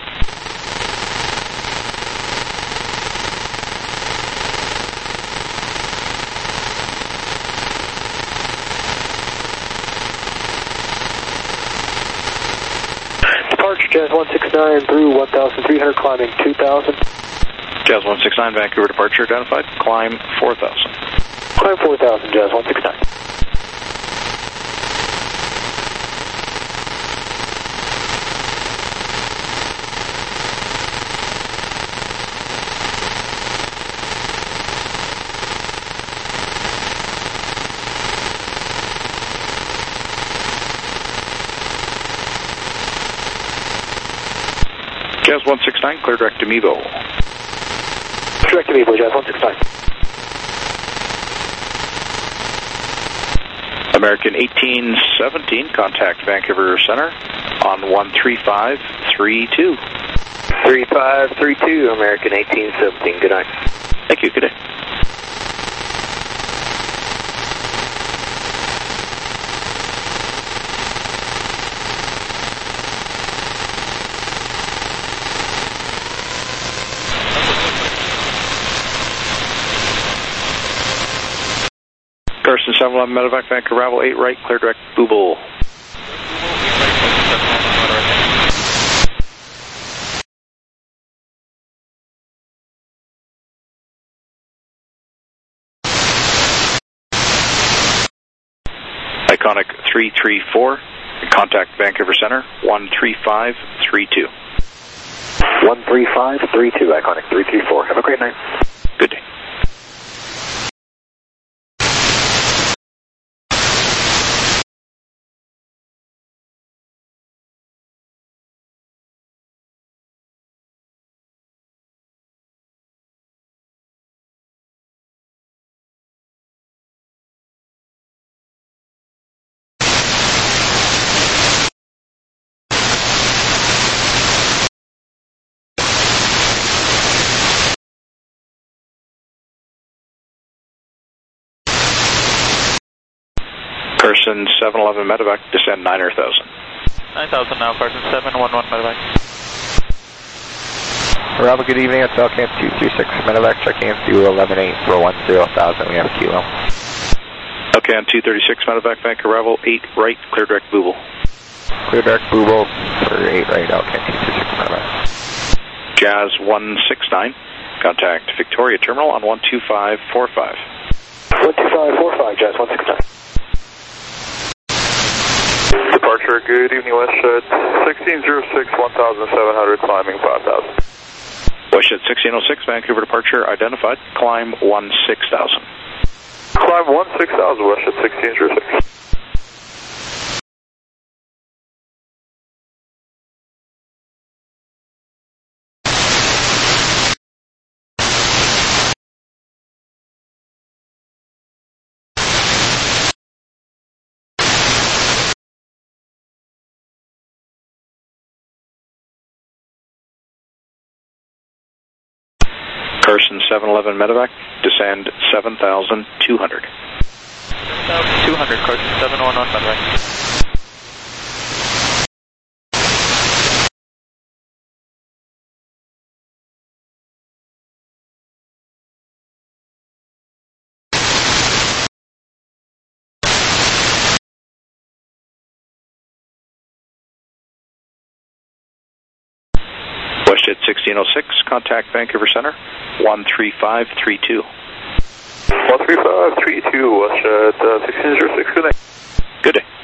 Departure Jazz one six nine through one thousand three hundred, climbing two thousand. Jazz one six nine, Vancouver departure identified, climb four thousand. Climb four thousand, Jazz one six nine. Jazz one six nine, clear direct to Mevo. Direct to Mevo, Jazz one six nine. American eighteen seventeen, contact Vancouver Center on one three five three two. three five three two, American eighteen seventeen, good night. Thank you, good day. Carson seven eleven Medevac, Vancouver Ravel eight right, clear direct Booble. Iconic three three four, contact Vancouver Center one three five three two. one three five three two, Iconic three three four. Have a great night. Good day. Carson seven eleven Medevac, descend nine thousand. nine thousand now, Carson seven one one Medevac. Ravel, good evening. It's Elcamp two three six Medevac, checking in through eleven eight for one zero thousand. We have a kilo. Elcamp two thirty-six Medevac, Vancouver Ravel eight right, clear direct Booble. Clear direct Booble for eight right, Elcamp two three six Medevac. Jazz one six nine, contact Victoria Terminal on one two five four five. one two five four five, Jazz one six nine. Departure, good evening, WestJet sixteen oh six, one thousand seven hundred, climbing five thousand. WestJet sixteen oh six, Vancouver departure identified, climb one six thousand. Climb one six thousand, WestJet sixteen oh six. Carson seven eleven Medevac, descend seven thousand two hundred. seven thousand two hundred, Carson seven one one Medevac. WestJet sixteen oh six, contact Vancouver Center one three five three two. one three five three two, WestJet uh, sixteen oh six, good night. Good day.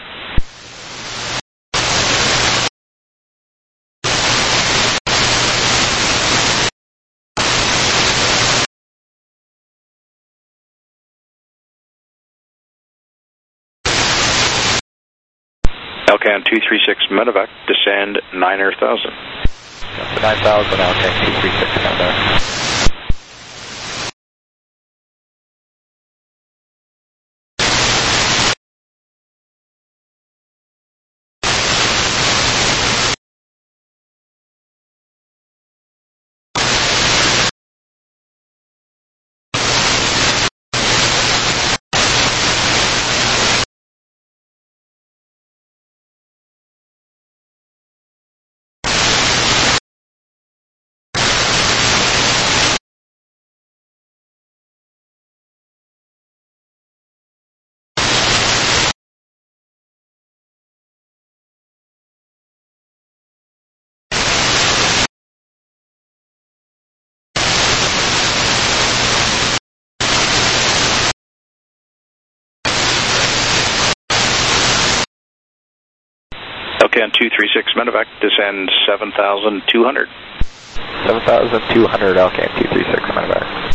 Elcan two three six Medevac, descend nine thousand. nine thousand, Elcan two three six Medevac. Alcan two three six medevac, descend seven thousand two hundred. seven thousand two hundred, Alcan two three six medevac.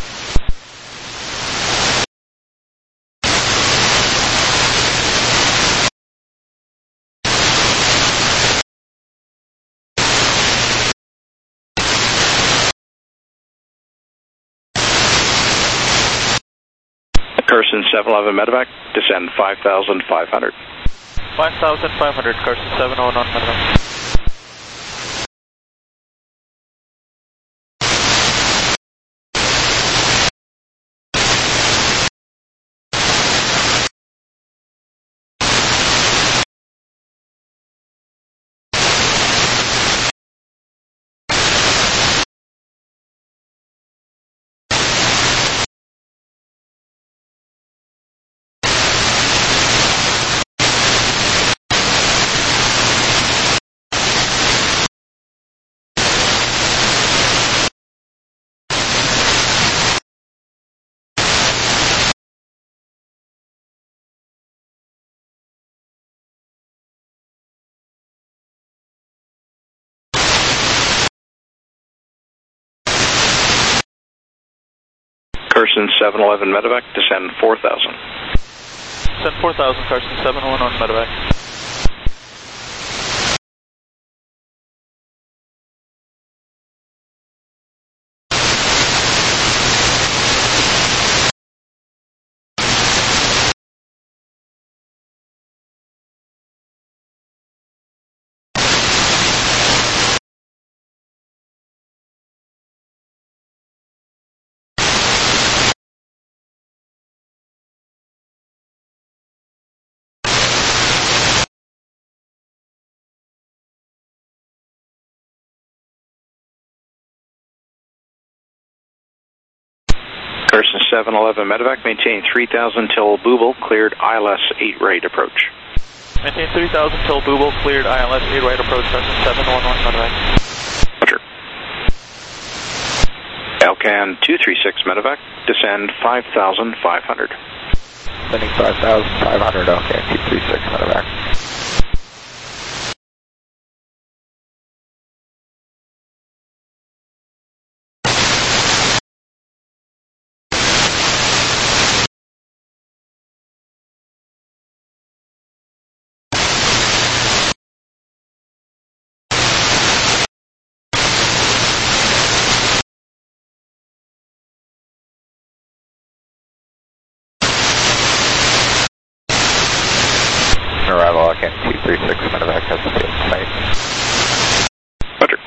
Carson seven eleven medevac, descend five thousand five hundred. five thousand five hundred, Carson seven oh one medevac. Carson seven eleven medevac, descend four thousand. Descend four thousand, Carson seven oh one medevac. Carson seven eleven medevac, maintain three thousand till Booble, cleared I L S eight right approach. Maintain three thousand till Booble, cleared I L S eight right approach, Carson seven one one medevac. Roger. Alcan two three six medevac, descend five thousand five hundred. Sending five thousand five hundred, Alcan two three six medevac. Arrival, Alcan two three six medevac has the field site. Roger.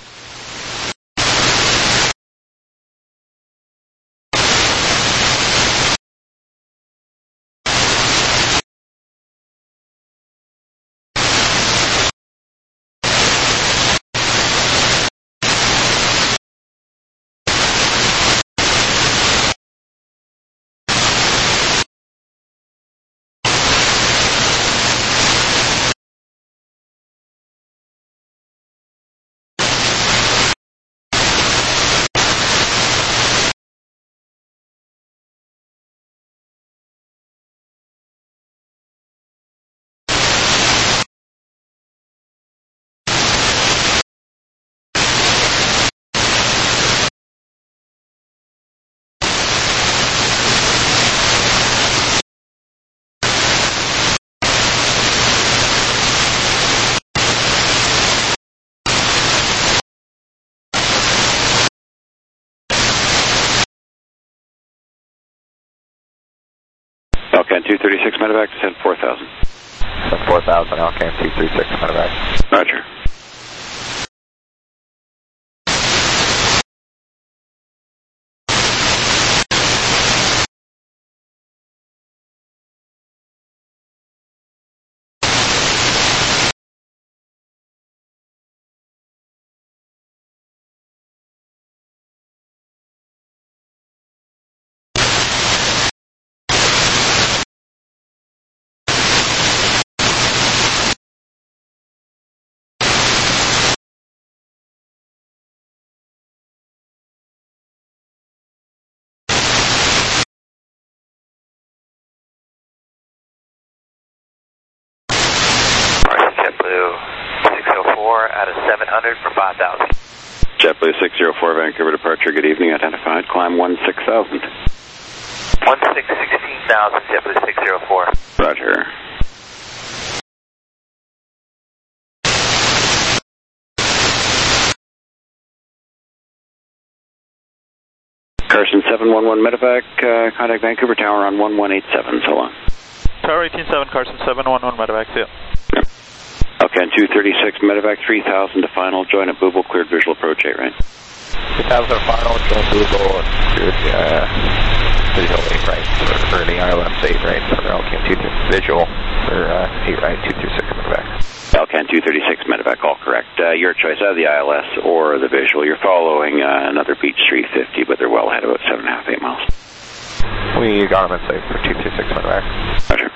Alcan two three six medevac, descend four thousand. Descend four thousand, Alcan two three six medevac. Roger. four out of seven hundred for five thousand. JetBlue six zero four, Vancouver departure, good evening, identified, climb one six thousand. one six sixteen thousand, JetBlue six zero four. Roger. Carson seven one one Medevac, uh, contact Vancouver Tower on one one eight seven, so long. Tower eighteen seven, Carson seven one one Medevac, see ya. Yep. Okay, and two thirty-six Medevac three thousand to final, join at Booble, cleared visual approach eight, right? three thousand final, join Booble, cleared uh, visual eight right, for, for the I L S eight right, for L C A N two visual for uh, eight right, two thirty-six Medevac. L C A N two thirty-six Medevac, all correct. Uh, your choice, either the I L S or the visual. You're following uh, another Beach three fifty, but they're well ahead, about seven and a half, eight miles. We got them in safe for two thirty-six Medevac. Roger.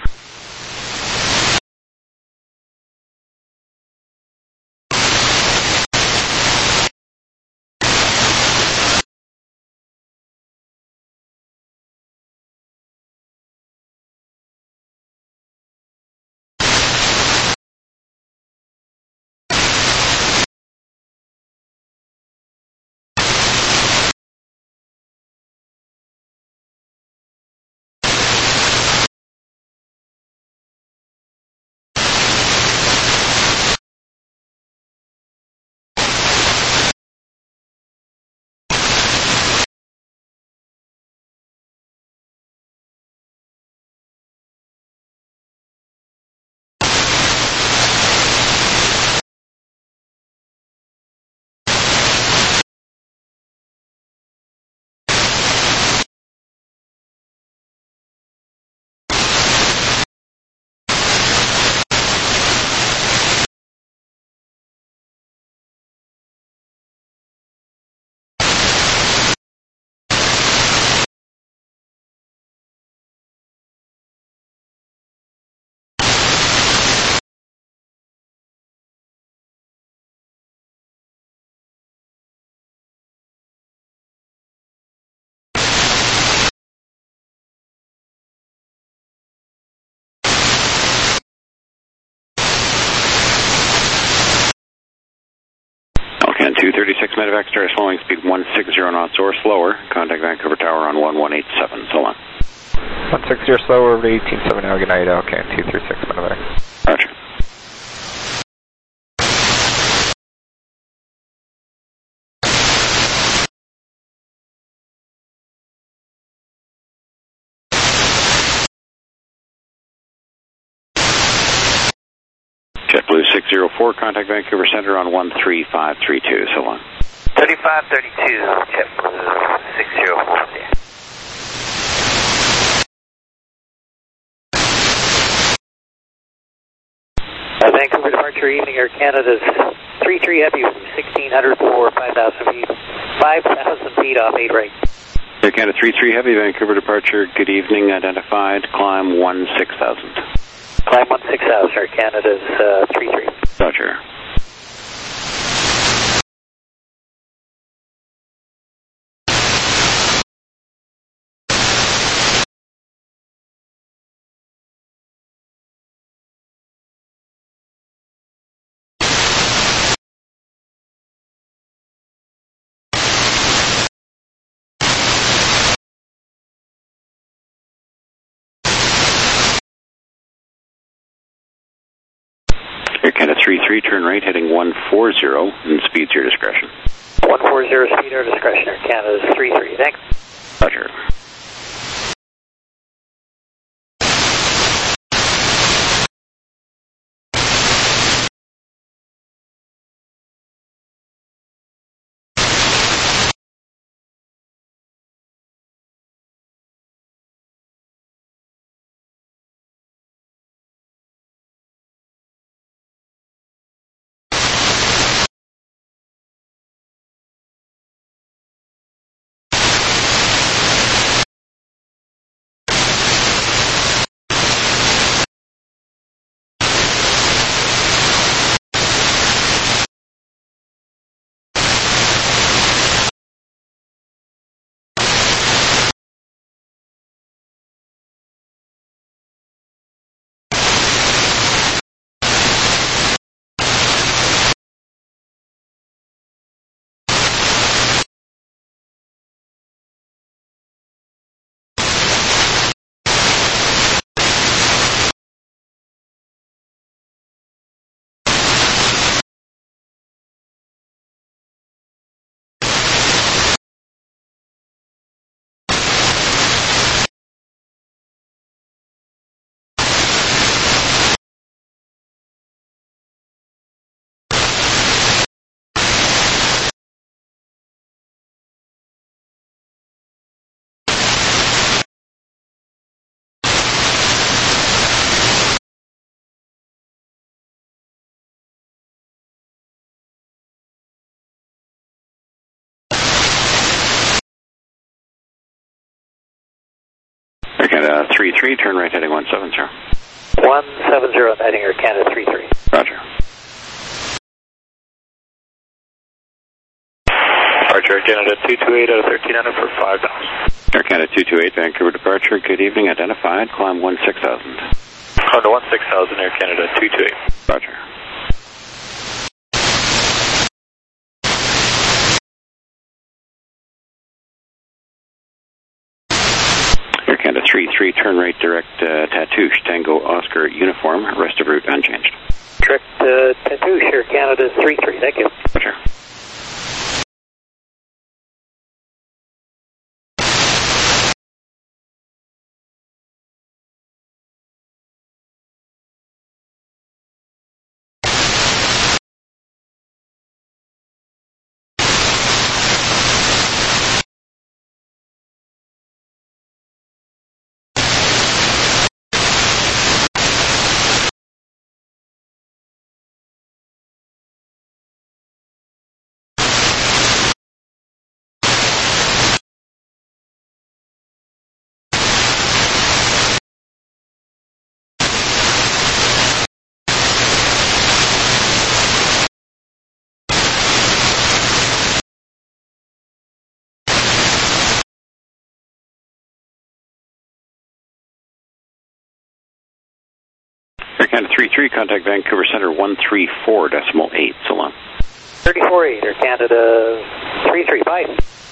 two thirty-six Medevac, start following speed one sixty knots or slower. Contact Vancouver Tower on one one eight seven. So long. one sixty or slower over to eighteen seven now. Good night. Okay, two thirty-six Medevac. Roger. JetBlue six zero four, contact Vancouver Center on one three five three two, so long. thirty-five thirty-two, JetBlue six zero four. Uh, Vancouver departure, evening Air Canada's three three Heavy from sixteen hundred for five thousand feet. five thousand feet off eight right. Air Canada three three Heavy, Vancouver departure, good evening, identified, climb one six thousand. Climb one six thousand, Air Canada's uh, three three. Roger. Air Canada three three, turn right, heading one four zero, and speed's your discretion. one four zero, speed our discretion, Air Canada's three three, thanks. Roger. Air Canada three three, turn right heading one seven zero. one seven zero, heading Air Canada three three. Roger. Departure Air Canada two two eight out of thirteen hundred for five miles. Air Canada two two eight, Vancouver departure. Good evening, identified. Climb one six thousand. Climb to one six thousand, Air Canada two two eight. Roger. Air Canada three three, turn right direct uh, Tatoosh, Tango Oscar uniform, rest of route unchanged. Direct uh, Tatoosh, Air Canada three three, thank you. Roger. Air Canada three three, contact Vancouver Center one three four decimal eight. So long. thirty-four eight, Air Canada three three, bye.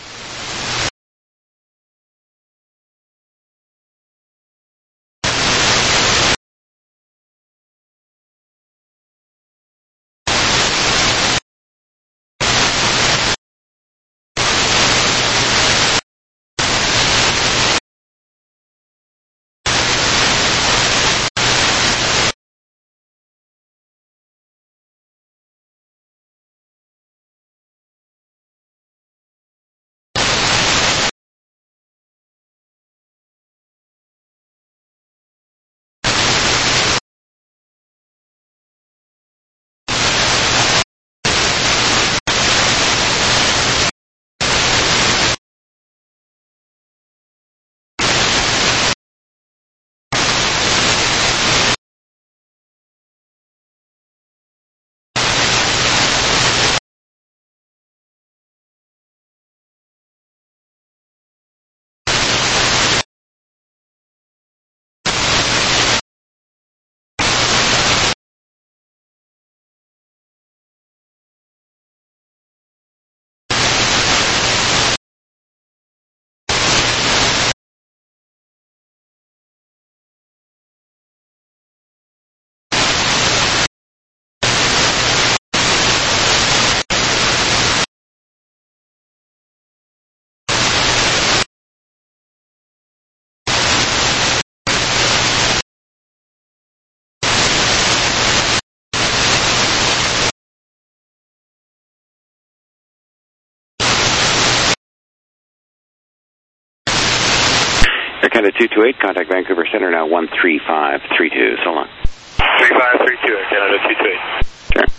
Air Canada two two eight, contact Vancouver Center now one three five three two. So long. three five three two, Air Canada two two eight. Sure.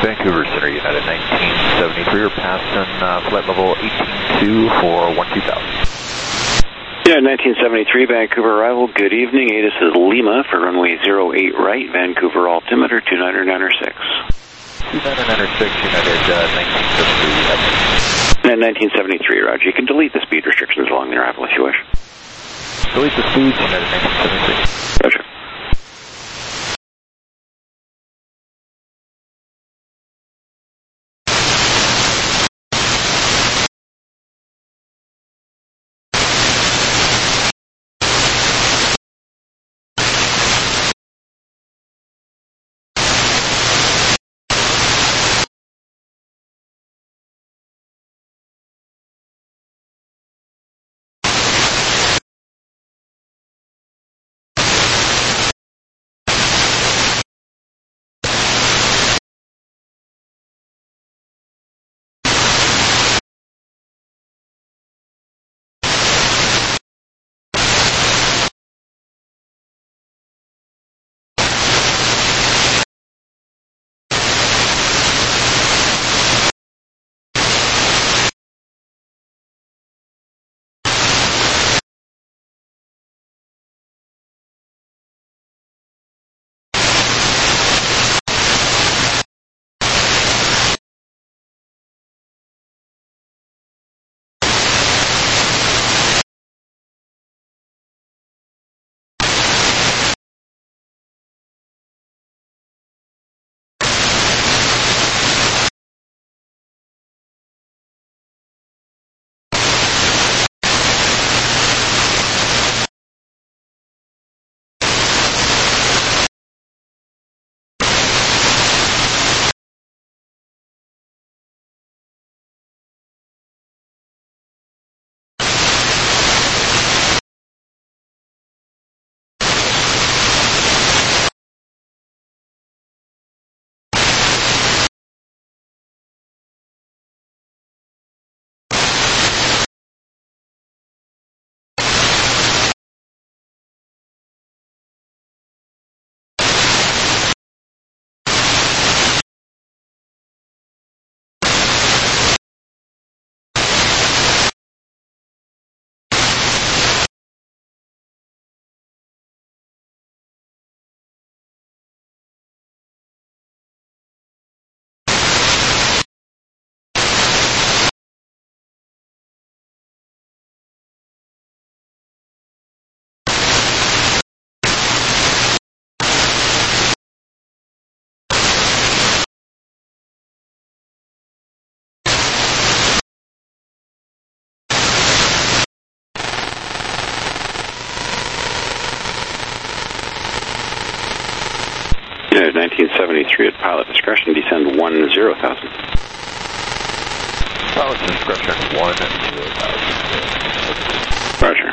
Vancouver Center United nineteen seventy-three, we're passing uh, flight level eighteen two for one two thousand. Yeah, nineteen seventy-three, Vancouver arrival. Good evening. A T I S is Lima for runway zero eight right, Vancouver altimeter two nine nine six. two nine nine six, United uh, nineteen seventy-three. And nineteen seventy-three, Roger. You can delete the speed restrictions along the arrival if you wish. Delete the speeds, United nineteen seventy-three. Roger. nineteen seventy-three at pilot discretion, descend one zero thousand. Pilot discretion one zero thousand. Roger.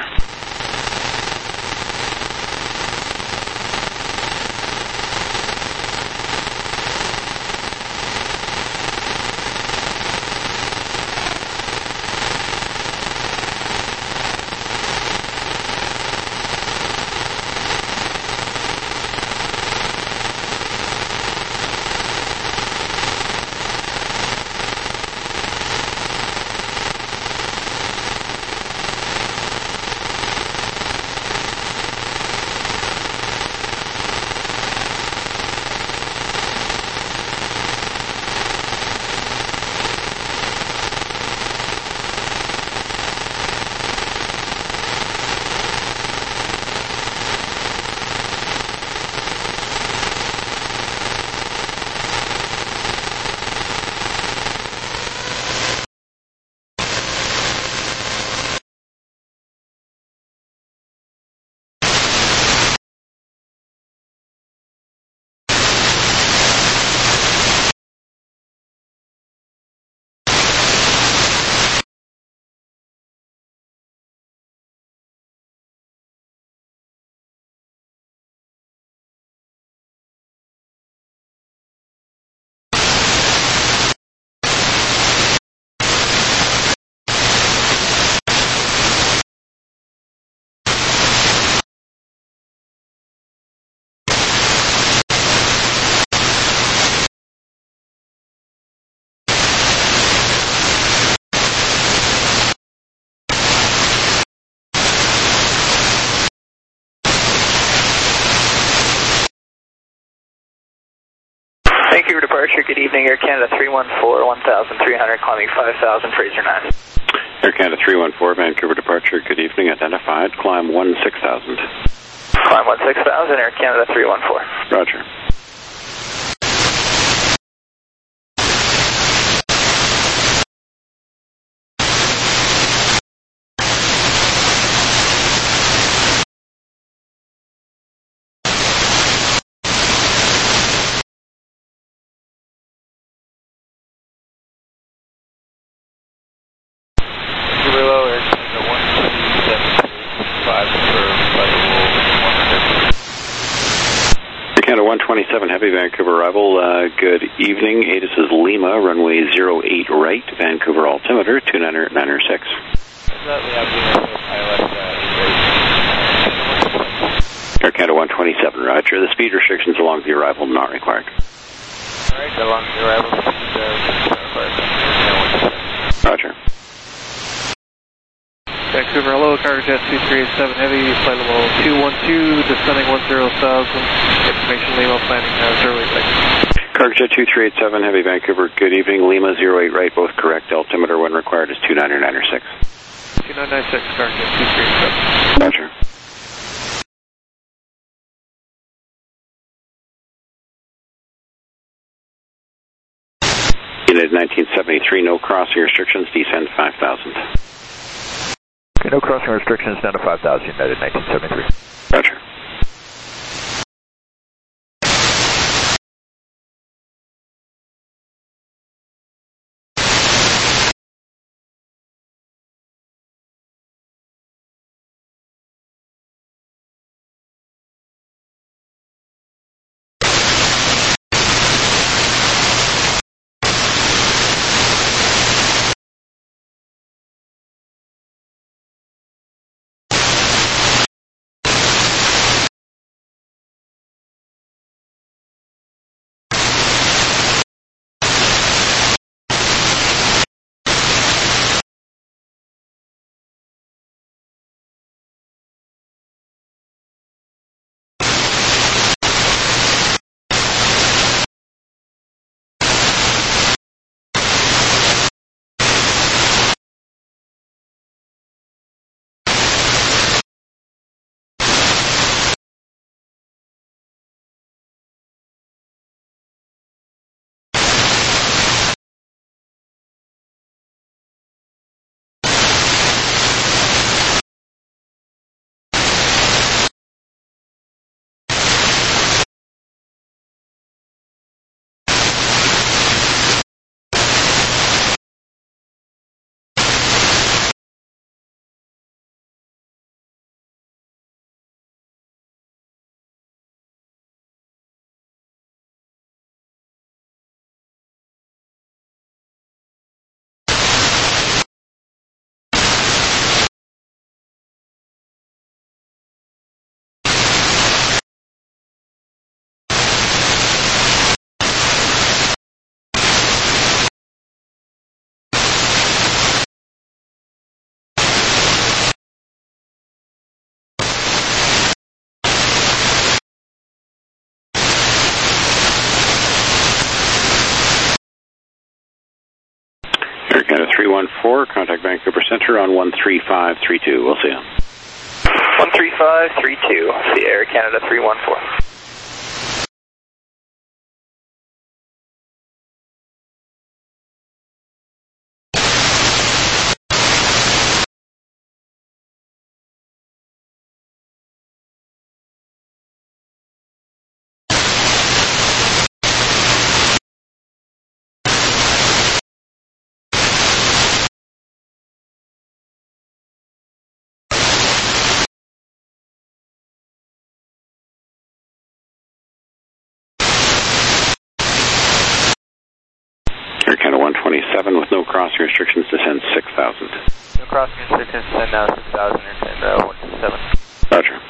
Departure, good evening, Air Canada three one four, one thousand three hundred, climbing five thousand, Fraser nine. Air Canada three one four, Vancouver departure, good evening, identified, climb one six thousand. Climb one six thousand, Air Canada three one four. Roger. one twenty-seven Heavy, Vancouver arrival. Uh, good evening. A T I S is Lima, runway zero eight right, Vancouver altimeter two nine nine six. Air Canada one twenty-seven, roger. The speed restrictions along the arrival not required. Alright, along the arrival. Uh, roger. Vancouver, hello, cargo jet two three eight seven Heavy, flight level two one two, descending one zero thousand, information Lima, planning uh, zero eight right. Cargo jet two three eight seven Heavy, Vancouver, good evening, Lima zero eight right, both correct, altimeter when required is two nine nine six. two nine nine six, cargo jet two three eight seven. Roger. United nineteen seventy-three, no crossing restrictions, descend five thousand. Okay, no crossing restrictions, down to five thousand, United nineteen seventy-three. Roger. Air Canada three one four, contact Vancouver Center on one three five three two. We'll see you. one three five three two, see Air Canada three one four. Air Canada one twenty-seven with no crossing restrictions, descend six thousand. No crossing restrictions, descend now six thousand, and uh, one two seven. Roger.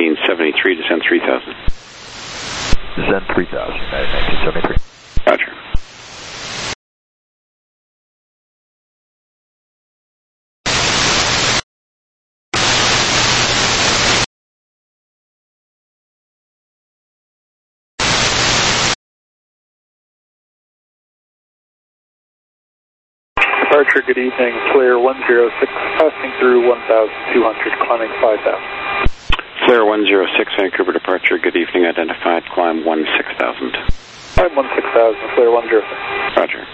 nineteen seventy-three, descend three thousand. Descend three thousand, United nineteen seventy-three. Roger. Departure, good evening, Flair one zero six, passing through one thousand two hundred, climbing five thousand. Flair one zero six, Vancouver departure, good evening, identified, climb one six thousand. Climb one six thousand, Flair one zero six. Roger.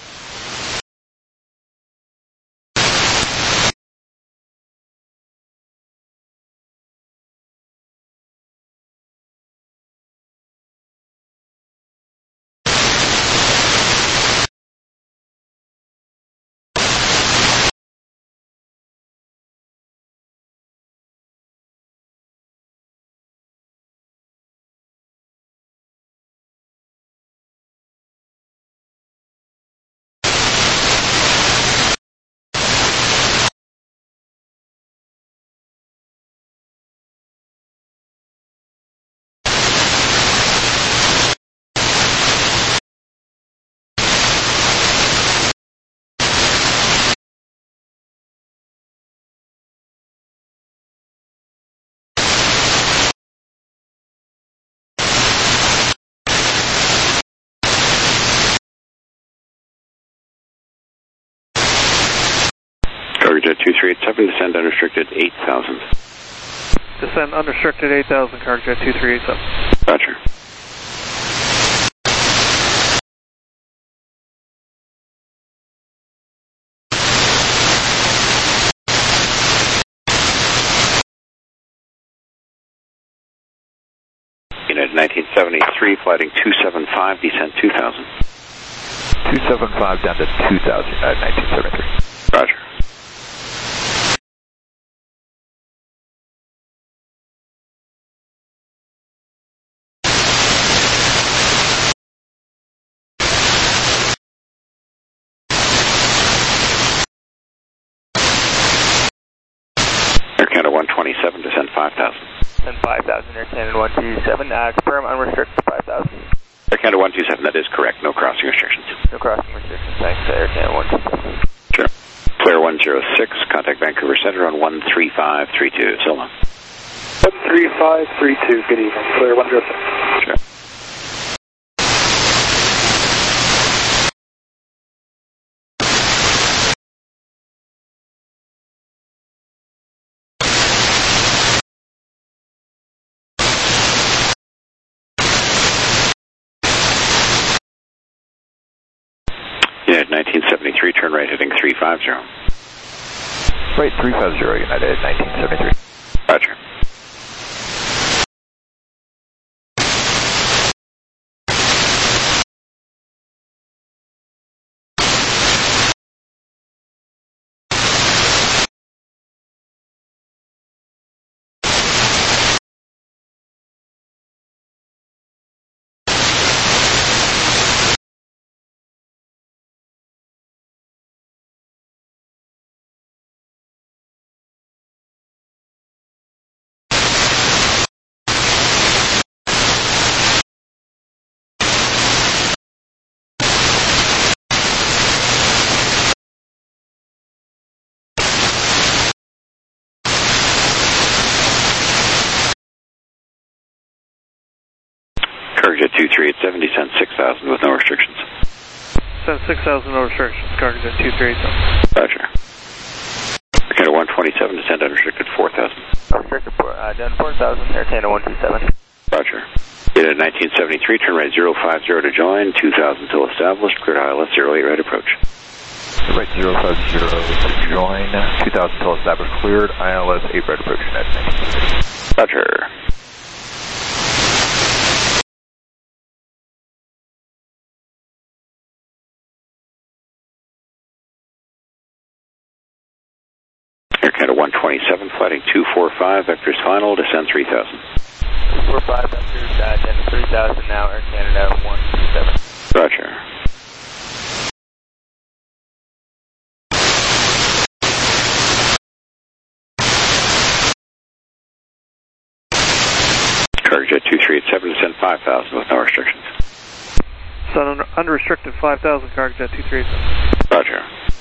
Cargojet two three eight seven, descend unrestricted eight thousand. Descend unrestricted eight thousand, Cargojet two three eight seven. Roger. United nineteen seventy-three, flighting two seven five, descend two thousand. two seven five down to two thousand, United nineteen seventy-three. Roger. Air Canada one twenty-seven, descend five thousand. Descend five thousand, Air Canada one two seven, uh, confirm unrestricted five thousand. Air Canada one two seven, that is correct, no crossing restrictions. No crossing restrictions, thanks, Air Canada one two seven. Sure. Flair one zero six, contact Vancouver Center on one three five three two, so long. one three five three two, good evening, Flair one zero six. Sure. United nineteen seventy-three, turn right heading three five zero. Right, three five zero, United nineteen seventy-three. Roger. Cargojet two three eight seven, descend six thousand with no restrictions. Descend six thousand, no restrictions, Cargojet two three eight seven. Roger. Air Canada one twenty-seven, descend unrestricted four thousand. Unrestricted four, uh, down four thousand, Air Canada one two seven. Roger. United nineteen seventy-three, turn right zero five zero to join, two thousand till established, cleared I L S zero eight right approach. Right, zero five zero to join, two thousand till established, cleared, I L S eight right approach, United nineteen seventy-three. Roger. Air Canada one twenty-seven, flighting two four five, vectors final, descend three thousand. two four five, vectors, uh, down to three thousand now, Air Canada one two seven. Roger. CargoJet two three eight seven, descend five thousand with no restrictions. Sun un unrestricted five thousand, CargoJet two three eight seven. Roger.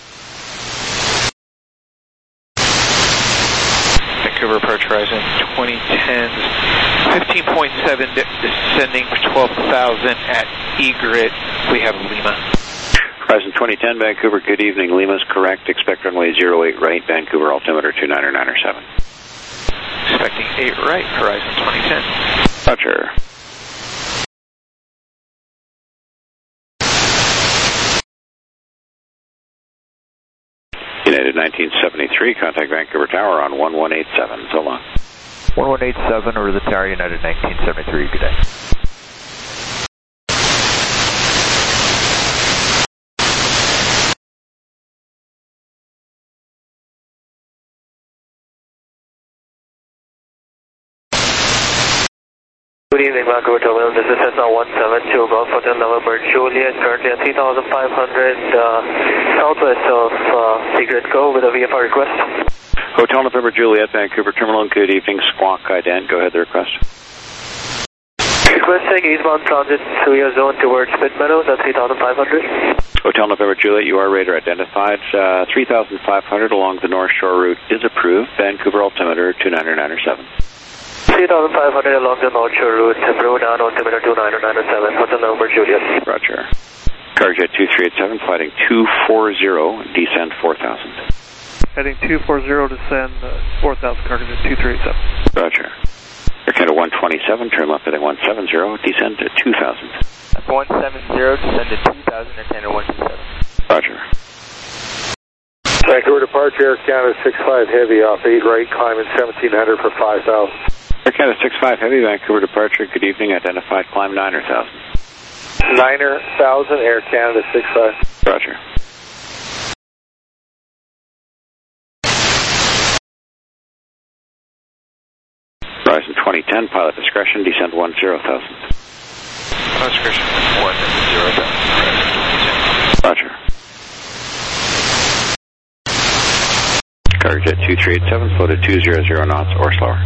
Vancouver approach horizon twenty ten, fifteen point seven descending for twelve thousand at Egret. We have Lima. Horizon twenty ten, Vancouver, good evening. Lima's correct. Expect runway zero eight right, Vancouver altimeter two nine nine seven. Expecting eight right, horizon twenty ten. Roger. United nineteen seventy-three, contact Vancouver Tower on one one eight seven. So long. one one eight seven, over the tower, United nineteen seventy-three. Good day. Good evening, Vancouver Terminal. This is Cessna one seven two Golf Hotel November Juliet, currently at three thousand five hundred uh, southwest of uh, Egret. Go with a V F R request. Hotel November Juliet, Vancouver Terminal. Good evening, Squawk Ident. Go ahead, the request. Requesting eastbound transit through your zone towards Pitt Meadows at three thousand five hundred. Hotel November Juliet, you are radar identified. Uh, three thousand five hundred along the North Shore route is approved. Vancouver altimeter two nine nine seven. three thousand five hundred along the North Shore route, Brew down altimeter two nine nine seven, Hotel November Juliet. Roger. CargoJet two three eight seven, flighting two four zero, descend four thousand. Heading two four zero, descend uh, four thousand, CargoJet two three eight seven. Roger. Air Canada one twenty-seven, turn left heading one seven zero, descend to two thousand. one seven zero, descend to two thousand, Air Canada one two seven. Roger. Vancouver departure, Air Canada six five heavy off eight right, climbing seventeen hundred for five thousand. Air Canada six five heavy, Vancouver departure, good evening, identified, climb niner thousand. niner thousand, Air Canada six five. Roger. Horizon twenty ten, pilot discretion, descend one zero thousand. Pilot discretion one zero thousand. Roger. CargoJet two three eight seven, floated two hundred knots or slower.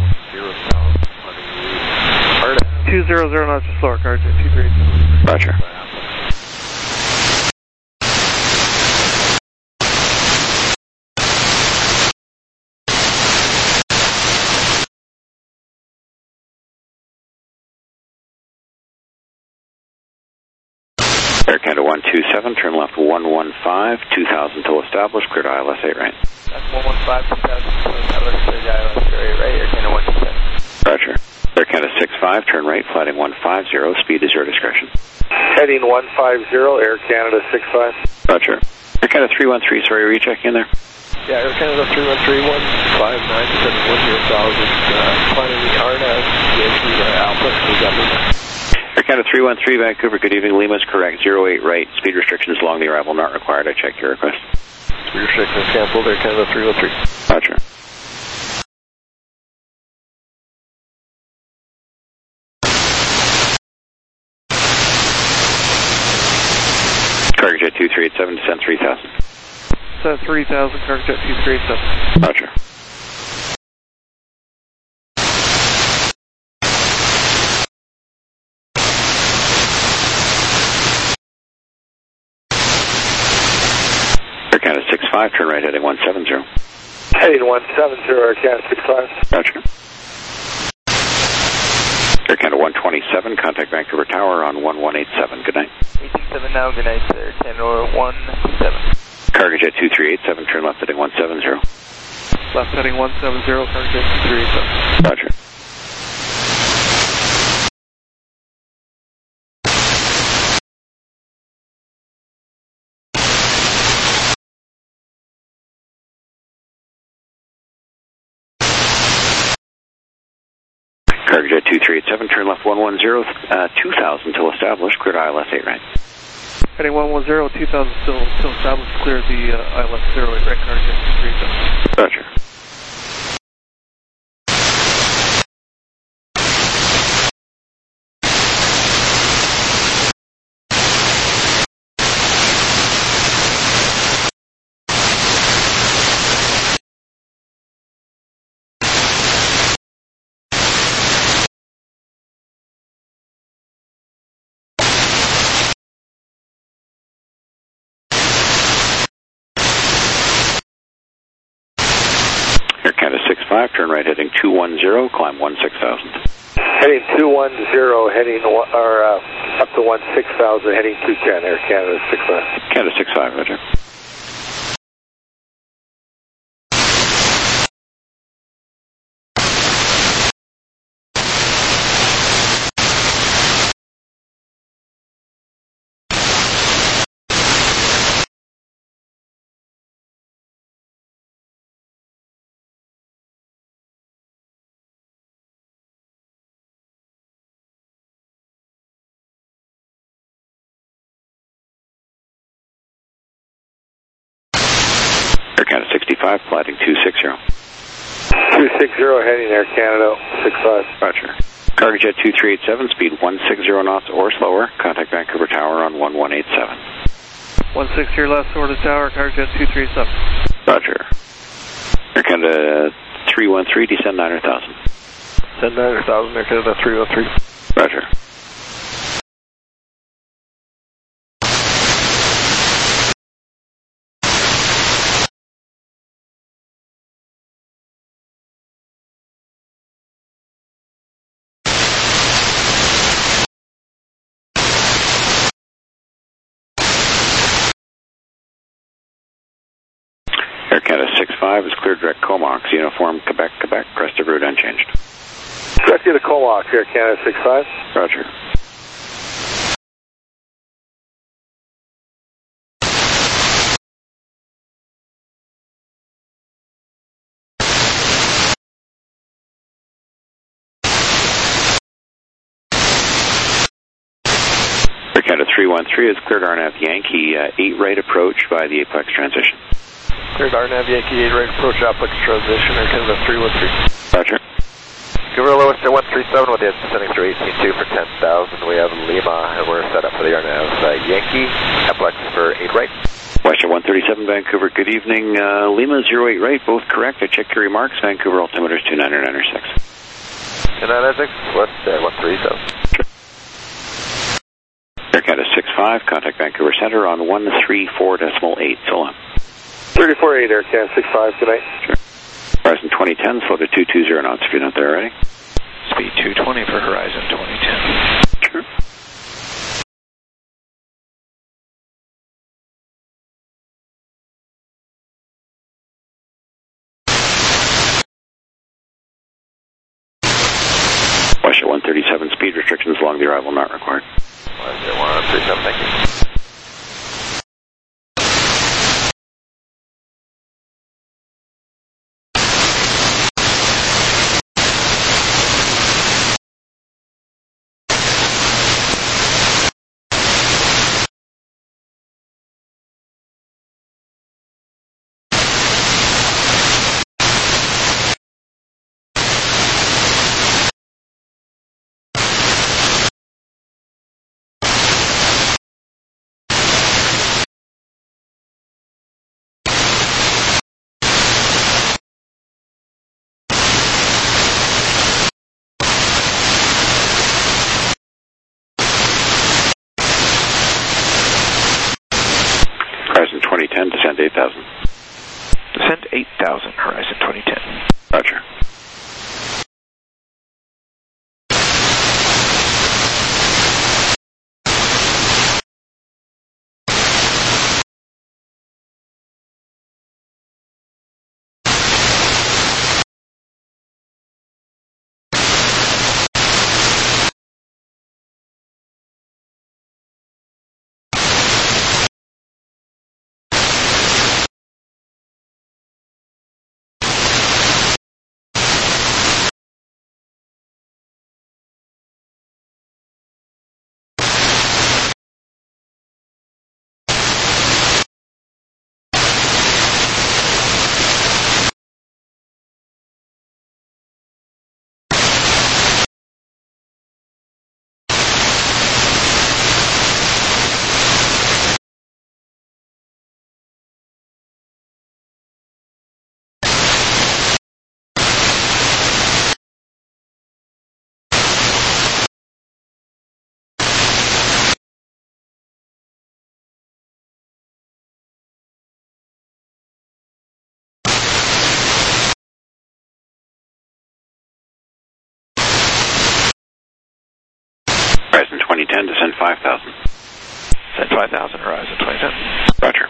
two hundred knots or slower, CargoJet two three eight seven. Roger. Air Canada one two seven, turn left one one five, two thousand till established, clear to I L S eight right. That's one one five, two thousand till established, clear to I L S eight right, Air Canada one two seven. Roger. Air Canada six five, turn right, flighting one five zero, speed is your discretion. Heading one five zero, Air Canada six five. Roger. Air Canada three one three, sorry, rechecking in there? Yeah, Air Canada three one three, one five nine, seven one zero thousand, uh, climbing the R N A S, Yankee uh, Alpha, November. Air Canada three one three, Vancouver, good evening, Lima is correct, zero eight right, speed restrictions along the arrival not required, I checked your request. Speed restrictions canceled, Air Canada three one three. Roger. CargoJet two three eight seven, descend three thousand. Descend three thousand, CargoJet two three eight seven. Roger. Air Canada six five, turn right heading one seven zero. Heading one seven zero, Air Canada six five. Roger. Air Canada one twenty-seven, contact Vancouver Tower on one one eight seven. Good night. eight two seven now, good night, Air Canada one two seven. CargoJet two three eight seven, turn left heading one seven zero. Left heading one seven zero, CargoJet two three eight seven. Roger. CargoJet two three eight seven, turn left one one zero, uh, two thousand till established, clear to I L S eight right. Heading one one zero, two thousand still, still established, clear the uh, I L S zero eight right, CargoJet two three eight seven. Roger. five, turn right heading two one zero, climb one six thousand. Heading two one zero, heading, or uh, up to one six thousand, heading two ten, Air Canada six five. Canada six five, roger. Air Canada sixty-five, flighting two six zero. two six zero, heading Air Canada six five. Roger. Cargojet two three eight seven, speed one six zero knots or slower. Contact Vancouver Tower on one one eight seven. one six zero left, over to tower, Cargojet two three eight seven. Roger. Air Canada three one three, descend nine hundred thousand. Descend nine hundred thousand, Air Canada three one three. Roger. Air Canada six five is clear direct Comox, uniform Quebec, Quebec, crest of route unchanged. Direct you to Comox, Air Canada six five. Roger. Air Canada three one three is cleared R N A V Yankee uh, eight right approach by the Apex transition. Cleared R N A V Yankee eight right approach, Apex transition, Air Canada three one three. Roger. Vancouver lowest at one three seven with the descending through eighteen two for ten thousand. We have Lima and we're set up for the R N A V uh, Yankee, Apex for eight right. Western one thirty-seven, Vancouver, good evening. Uh, Lima zero eight right, both correct. I checked your remarks. Vancouver altimeter is two nine nine six. two nine nine six, what's uh, one three seven? Sure. Air Canada six five, contact Vancouver Center on one three four decimal eight. So on. thirty-four eight, Air Canada six five tonight. Sure. Horizon twenty ten, slow to two two zero knots if you're not there already. Speed two twenty for Horizon twenty ten. Sure. Western one thirty-seven, speed restrictions along the arrival not required. one three seven, thank you. Horizon twenty ten, descend eight thousand. Descend eight thousand, Horizon twenty ten. Roger. Horizon twenty ten, descend five thousand. Descend five thousand, Horizon twenty ten. Roger.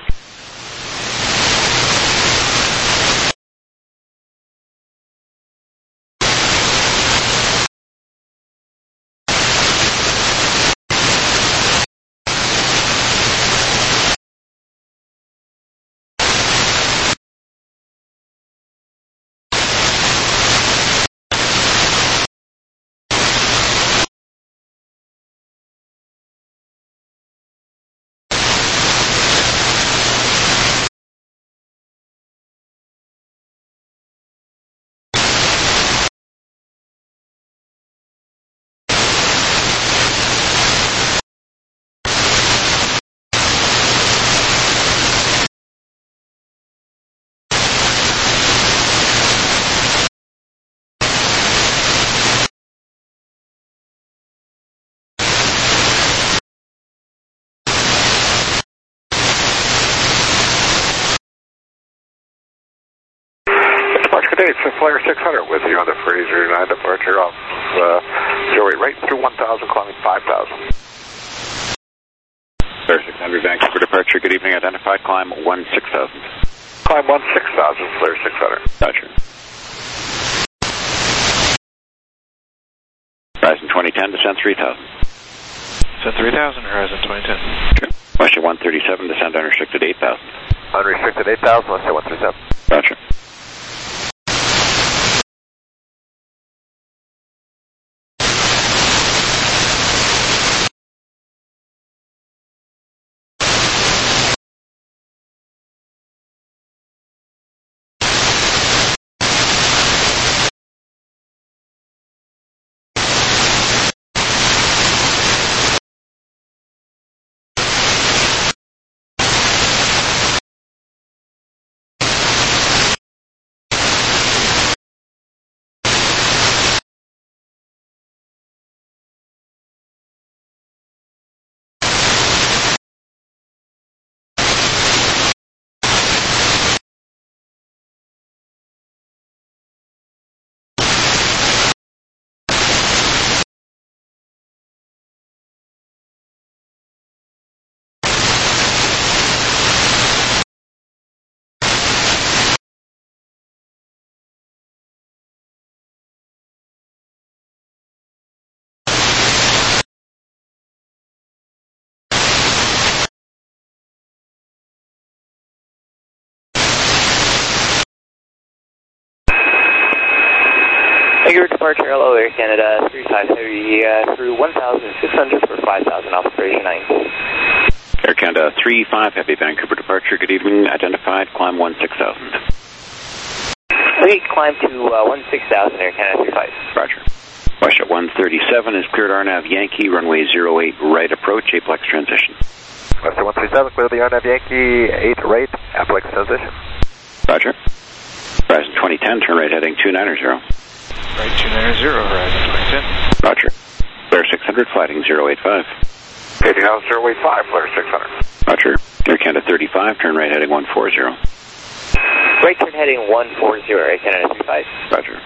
It's a Flyer six hundred with you on the Fraser nine departure off uh, zero eight right through one thousand, climbing five thousand. Flyer six hundred, Vancouver departure, good evening, identified, climb one six thousand. Climb one six thousand, Flyer six hundred. Roger. Horizon twenty ten, descend three thousand. Descend three thousand, Horizon twenty ten. Okay. Westjet one thirty-seven, descend unrestricted eight thousand. Unrestricted eight thousand, Westjet one thirty-seven. Roger. Your departure, hello Air Canada, three five Heavy uh, through one thousand six hundred for five thousand, operation nine. Air Canada three five Heavy, Vancouver departure, good evening, identified, climb one six thousand. Okay, climb to uh, one six thousand, Air Canada three five. Roger. Westjet one thirty-seven is cleared R NAV Yankee, runway zero eight right approach, Aplex transition. Westjet one thirty-seven, clear the R NAV Yankee, eight right, Aplex transition. Roger. Horizon twenty ten, turn right heading two nine zero. Right two nine zero, Horizon twenty ten. Roger. Flare six hundred, flighting zero eight five. Heading out zero eight five, Flare six hundred. Roger. Air Canada thirty-five, turn right heading one forty. Right turn heading one forty, Air Canada three five. Roger.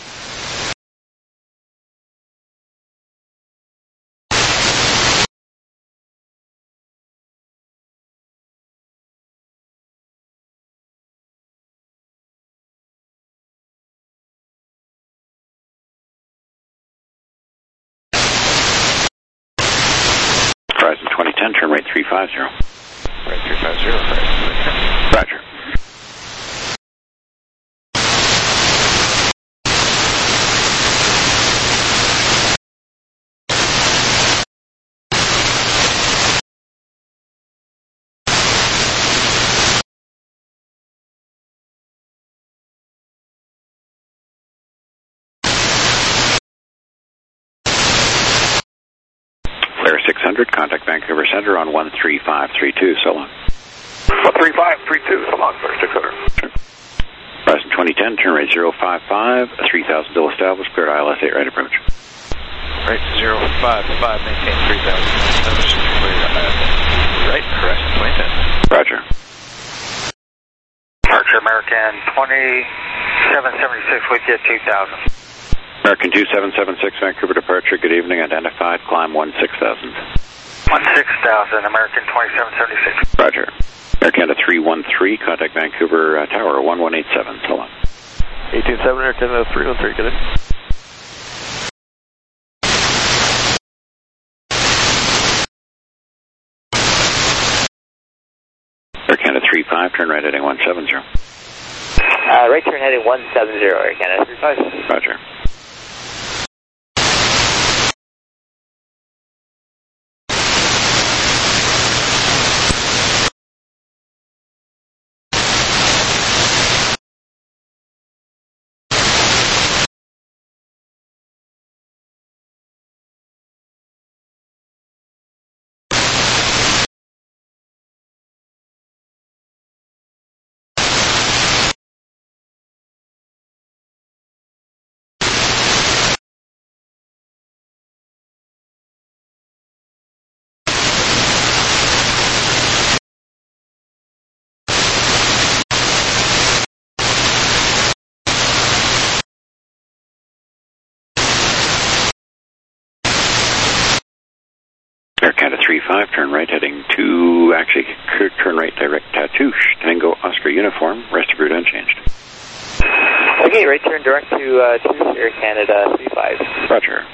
Horizon twenty ten, turn right three five zero. Right three five zero, Horizon twenty ten. Roger. Flare six hundred, contact Vancouver Center on one three five three two, so long. one three five three two, so long, Flare six hundred. Sure. Horizon twenty ten, turn right zero five five, three thousand still established, cleared I L S eight right approach. Right zero five five, maintain three thousand. Right, Horizon twenty ten. Roger. Departure American twenty-seven seventy-six with you, two thousand. American two seven seven six, Vancouver departure, good evening, identified, climb one six thousand. one six thousand, American twenty-seven seventy-six. Roger. Air Canada three one three, contact Vancouver uh, Tower one one eight seven, so long. eighteen seven, Air Canada three one three, good evening. Air Canada three five, turn right heading one seven zero. Uh, right turn heading one seven zero, Air Canada three five. Roger. Air Canada three five, turn right heading two, actually, turn right direct Tatoosh, Tango Oscar uniform, rest of route unchanged. Okay, right turn direct to uh, Touche, Air Canada three five. Roger.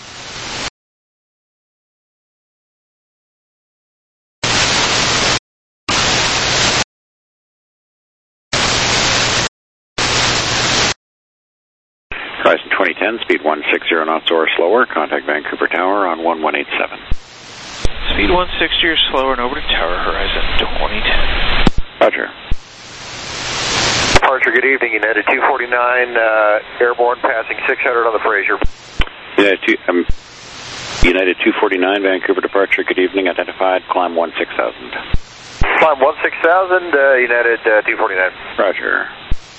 Horizon twenty ten, speed one six zero knots or slower, contact Vancouver Tower on one one eight seven. Speed one sixty or slower and over to Tower, Horizon twenty ten. Roger. Departure, good evening, United two forty-nine, uh, airborne, passing six hundred on the Fraser. United, two, um, United two forty-nine, Vancouver departure, good evening, identified, climb one six thousand. Climb one six thousand, uh, United uh, two forty-nine. Roger.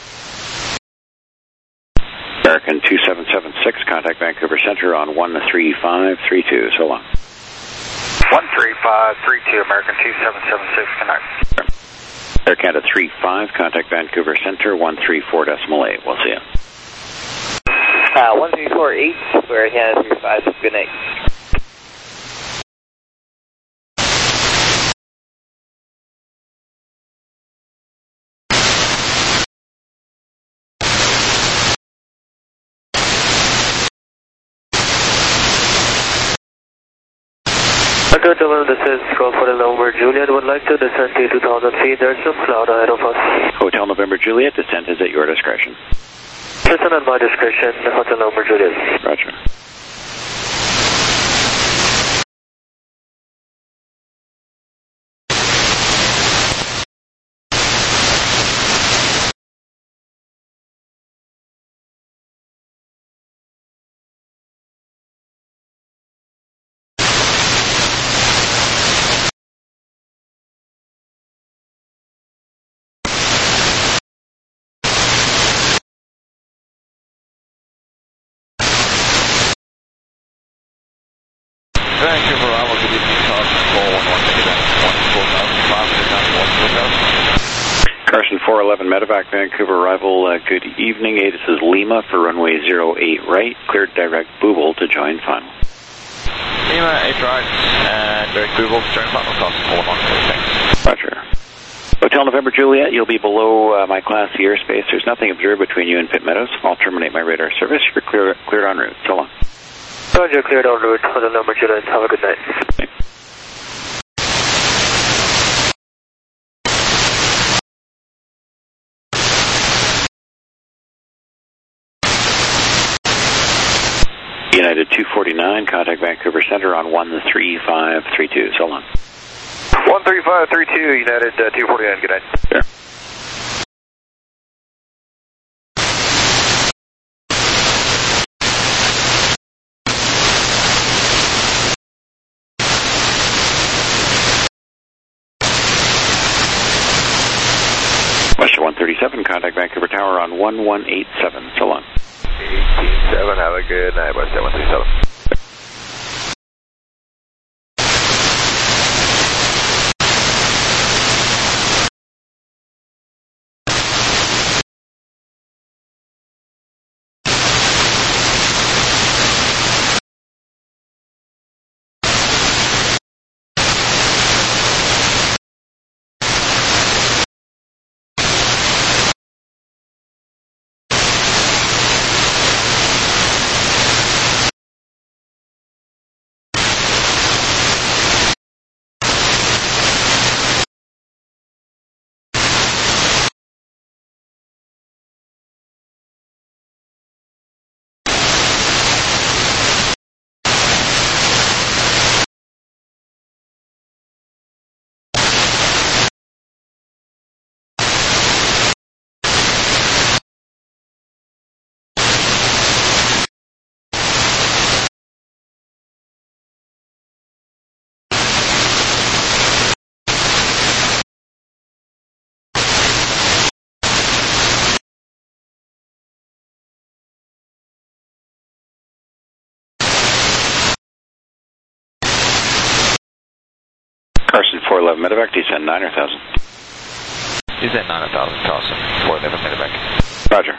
American two seven seven six, contact Vancouver Center on one three five three two, so long. one three five three two, American two seven seven six, connect. Air Canada three five, contact Vancouver Center one three four decimal eight, we'll see you. Uh, one three four eight, Air Canada three five, good night. Good, this is Crawford November Juliet. Would like to descend to two thousand feet. There's some cloud ahead of us. Hotel November Juliet, descent is at your discretion. Descent at my discretion, Hotel November Juliet. Roger. Vancouver, I will give you some talk control one one ticket at one four thousand five hundred down to one four thousand. Carson four eleven Medevac, Vancouver arrival, uh, good evening. This is Lima for runway zero eight right, cleared direct Booble to join final. Lima, eight right, and direct Booble, join final, Carson four one, thanks. Roger. Hotel November Juliet, you'll be below uh, my class C airspace. There's nothing observed between you and Pitt Meadows. I'll terminate my radar service. You're clear, cleared en route. So long. Roger, cleared en route. Hotel November Juliet. Have a good night. Thanks. United two forty-nine, contact Vancouver Center on one three five three two. So long. one three five three two, United uh, two forty-nine, good night. Sure. Western one thirty-seven, contact Vancouver Tower on one one eight seven. So long. eighteen seven, have a good night, Western one thirty-seven. four eleven medevac, descend niner thousand. Descend niner thousand, crossing four eleven medevac. Roger.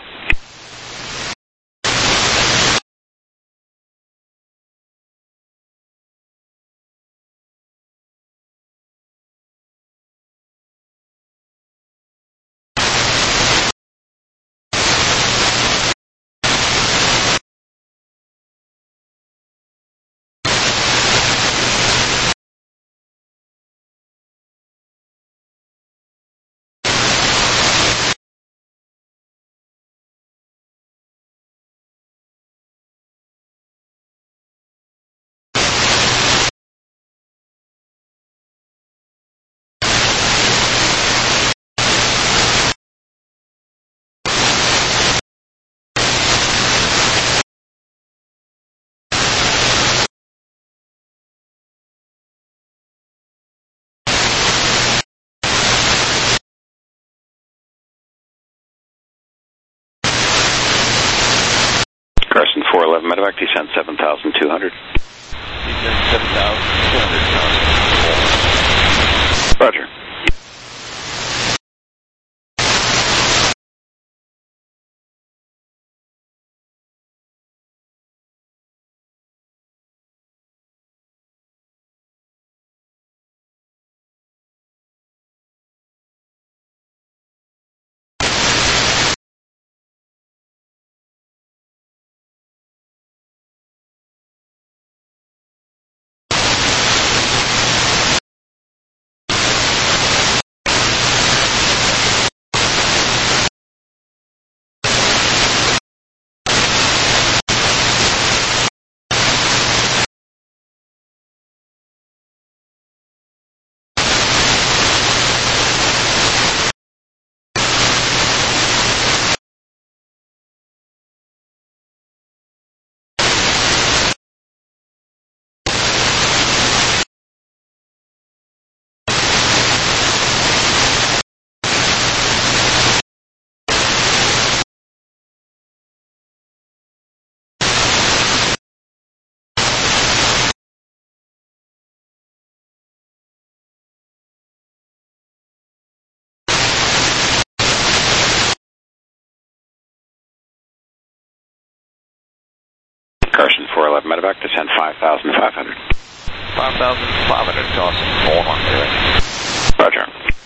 Carson four eleven medevac, descend seven thousand two hundred. Descend seven thousand two hundred, crossing. Roger. Carson four eleven medevac, descend five thousand five hundred. five thousand five hundred, crossing four one medevac. Roger.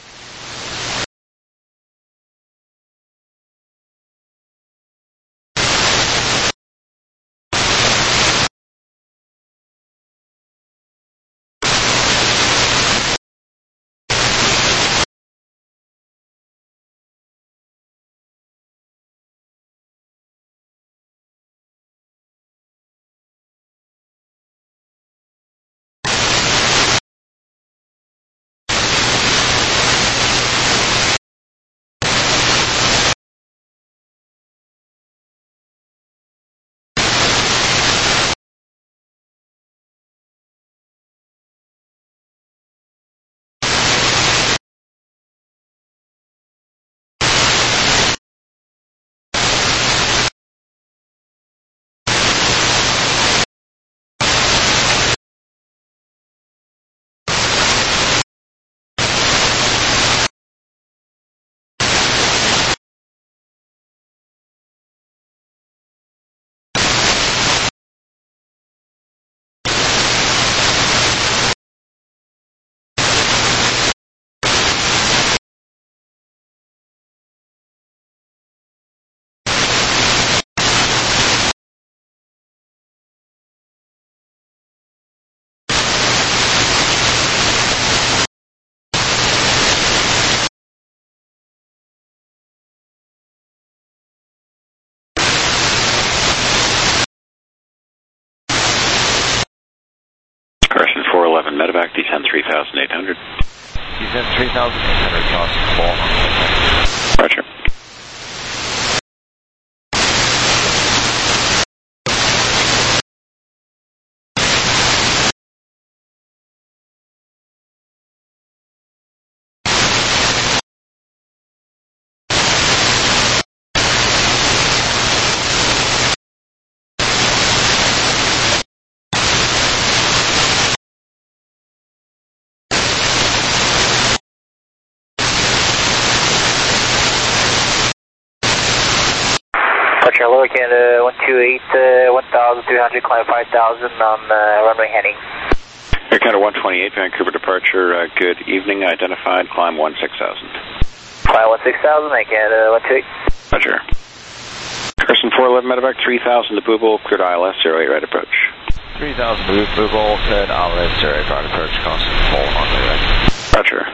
four eleven medevac, descend three thousand eight hundred. Descend three thousand eight hundred, crossing four one. Roger. Departure Lower Canada one two eight, uh, one thousand three hundred, climb five thousand on uh, runway heading. Air Canada one twenty-eight, Vancouver departure, uh, good evening, identified, climb one six thousand. Climb one six thousand, Air Canada one two eight. Roger. Carson four eleven medevac, three thousand to Booble, cleared I L S, zero eight right approach. three thousand to Booble, cleared I L S, zero eight right approach, Carson four on the right. Roger.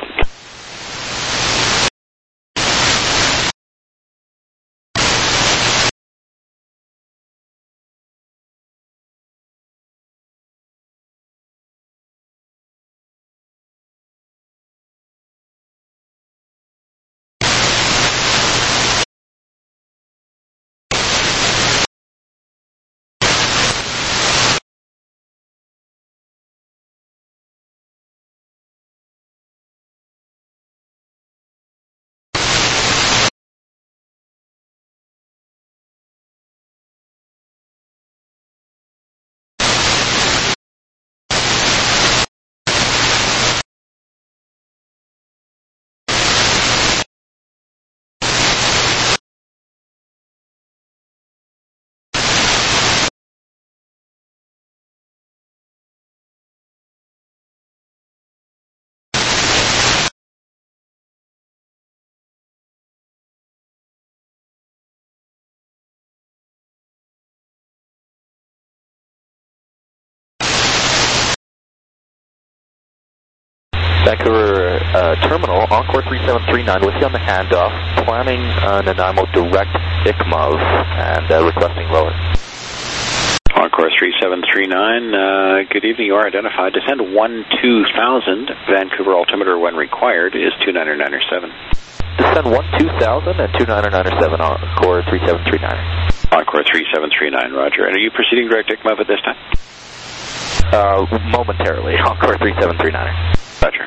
Vancouver uh, Terminal, Encore three seven three nine with you on the handoff, planning uh, Nanaimo direct I C M O V and uh, requesting lower. Encore three seven three nine, uh, good evening, you are identified. Descend one two thousand, Vancouver altimeter when required is two niner niner seven. Descend one two thousand and two niner niner seven, Encore three seven three nine. Encore three seven three nine, roger. And are you proceeding direct I C M O V at this time? Uh, momentarily, Encore three seven three nine. Roger.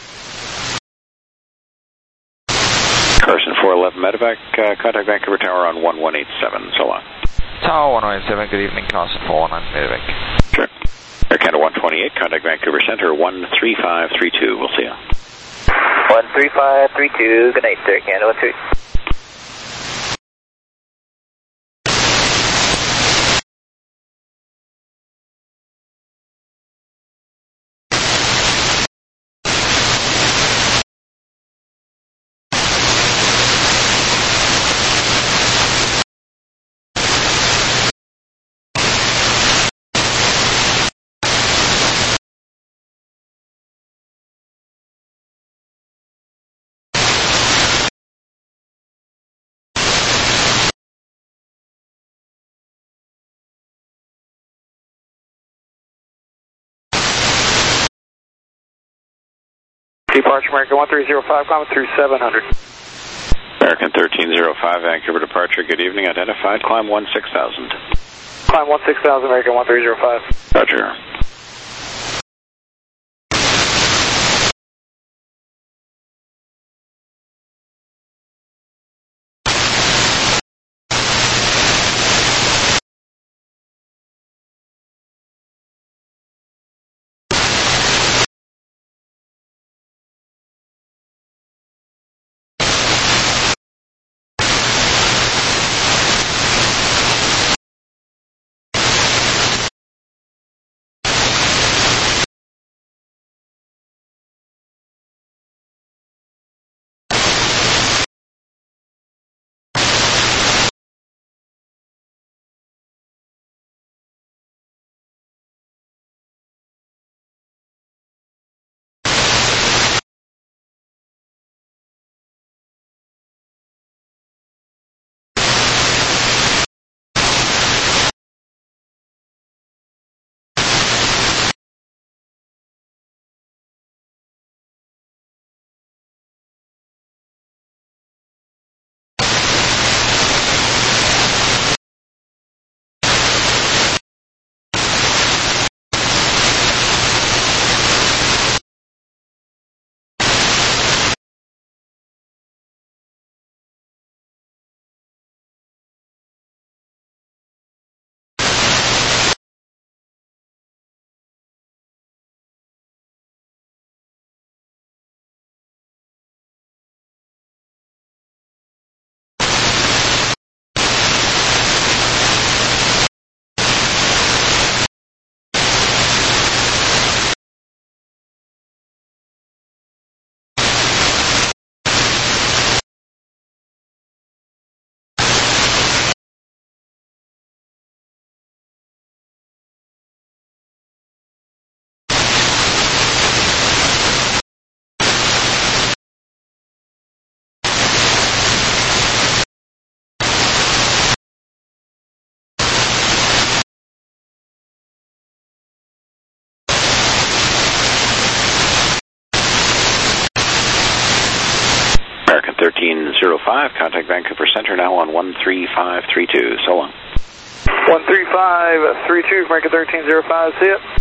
Carson four eleven medevac, uh, contact Vancouver Tower on one one eight seven, so long. Tower one one eight seven, good evening, Carson four one nine medevac. Sure. Air Canada one twenty-eight, contact Vancouver Center one three five three two, we'll see you. one three five three two, good night, Air Canada one two. Departure American one three zero five, climb through seven hundred. American thirteen zero five, Vancouver departure, good evening, identified, climb one six thousand. Climb one six thousand, American one three zero five. Roger. thirteen oh five, contact Vancouver Center now on one three five three two. So long. one three five three two, American thirteen oh five, see it.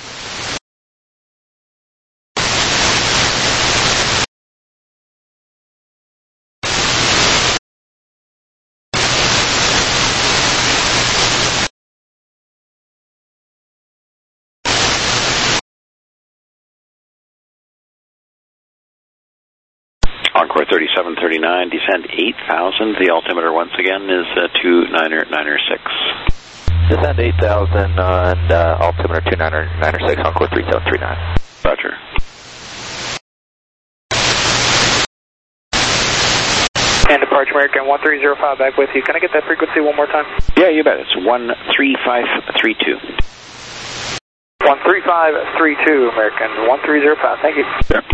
Encore thirty-seven thirty-nine, descend eight thousand. The altimeter once again is uh, two niner niner six. Descend eight thousand uh, and uh, altimeter two niner niner six, Encore three seven three nine. Roger. And departure American one three oh five back with you. Can I get that frequency one more time? Yeah, you bet. It's one three five three two. one three five three two, American one three oh five. Thank you. Yep.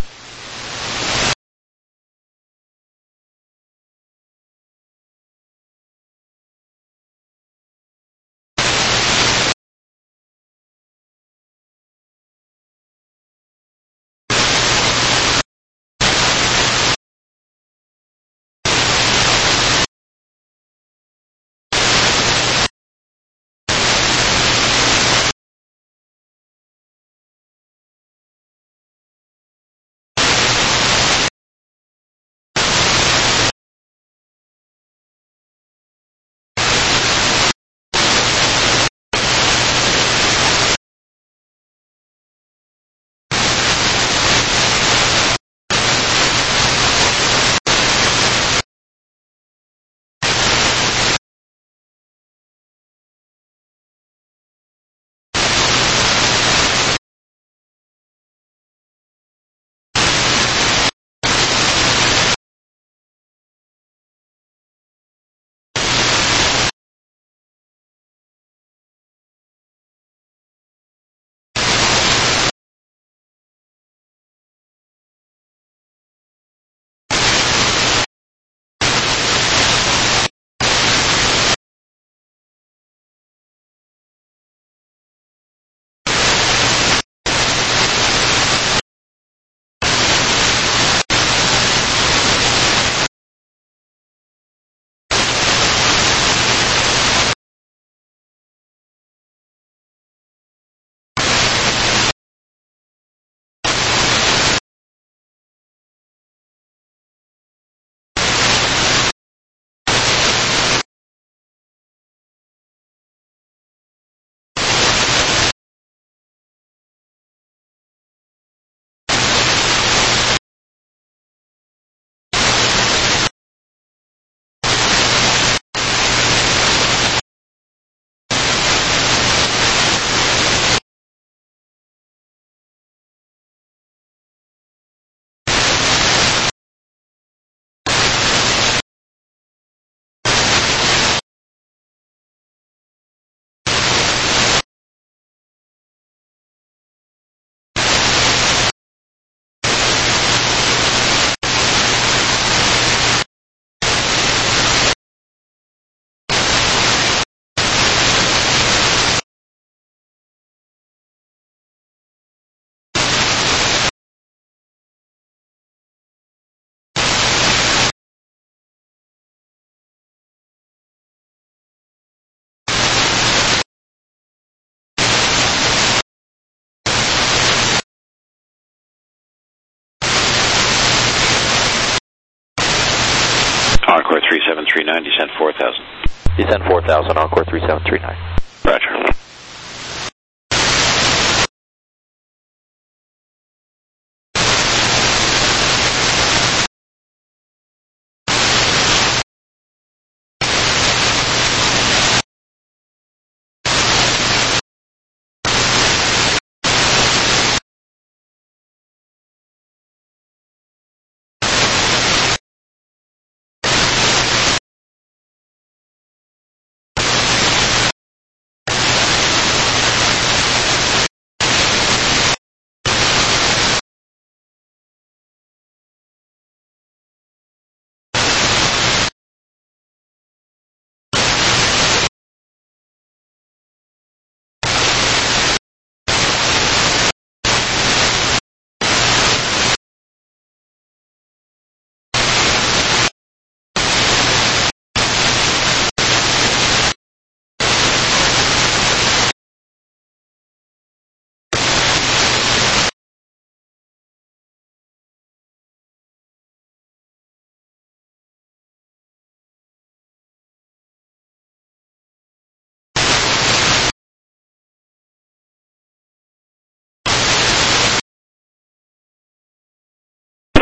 Encore three seven three nine, descend four thousand. Descend four thousand, Encore three seven three nine. Roger.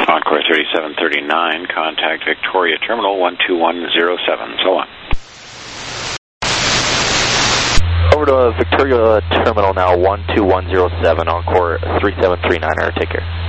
Encore thirty-seven thirty-nine, contact Victoria Terminal one two one zero seven, so on. Over to Victoria Terminal now, one two one zero seven, Encore three seven three nine, take care.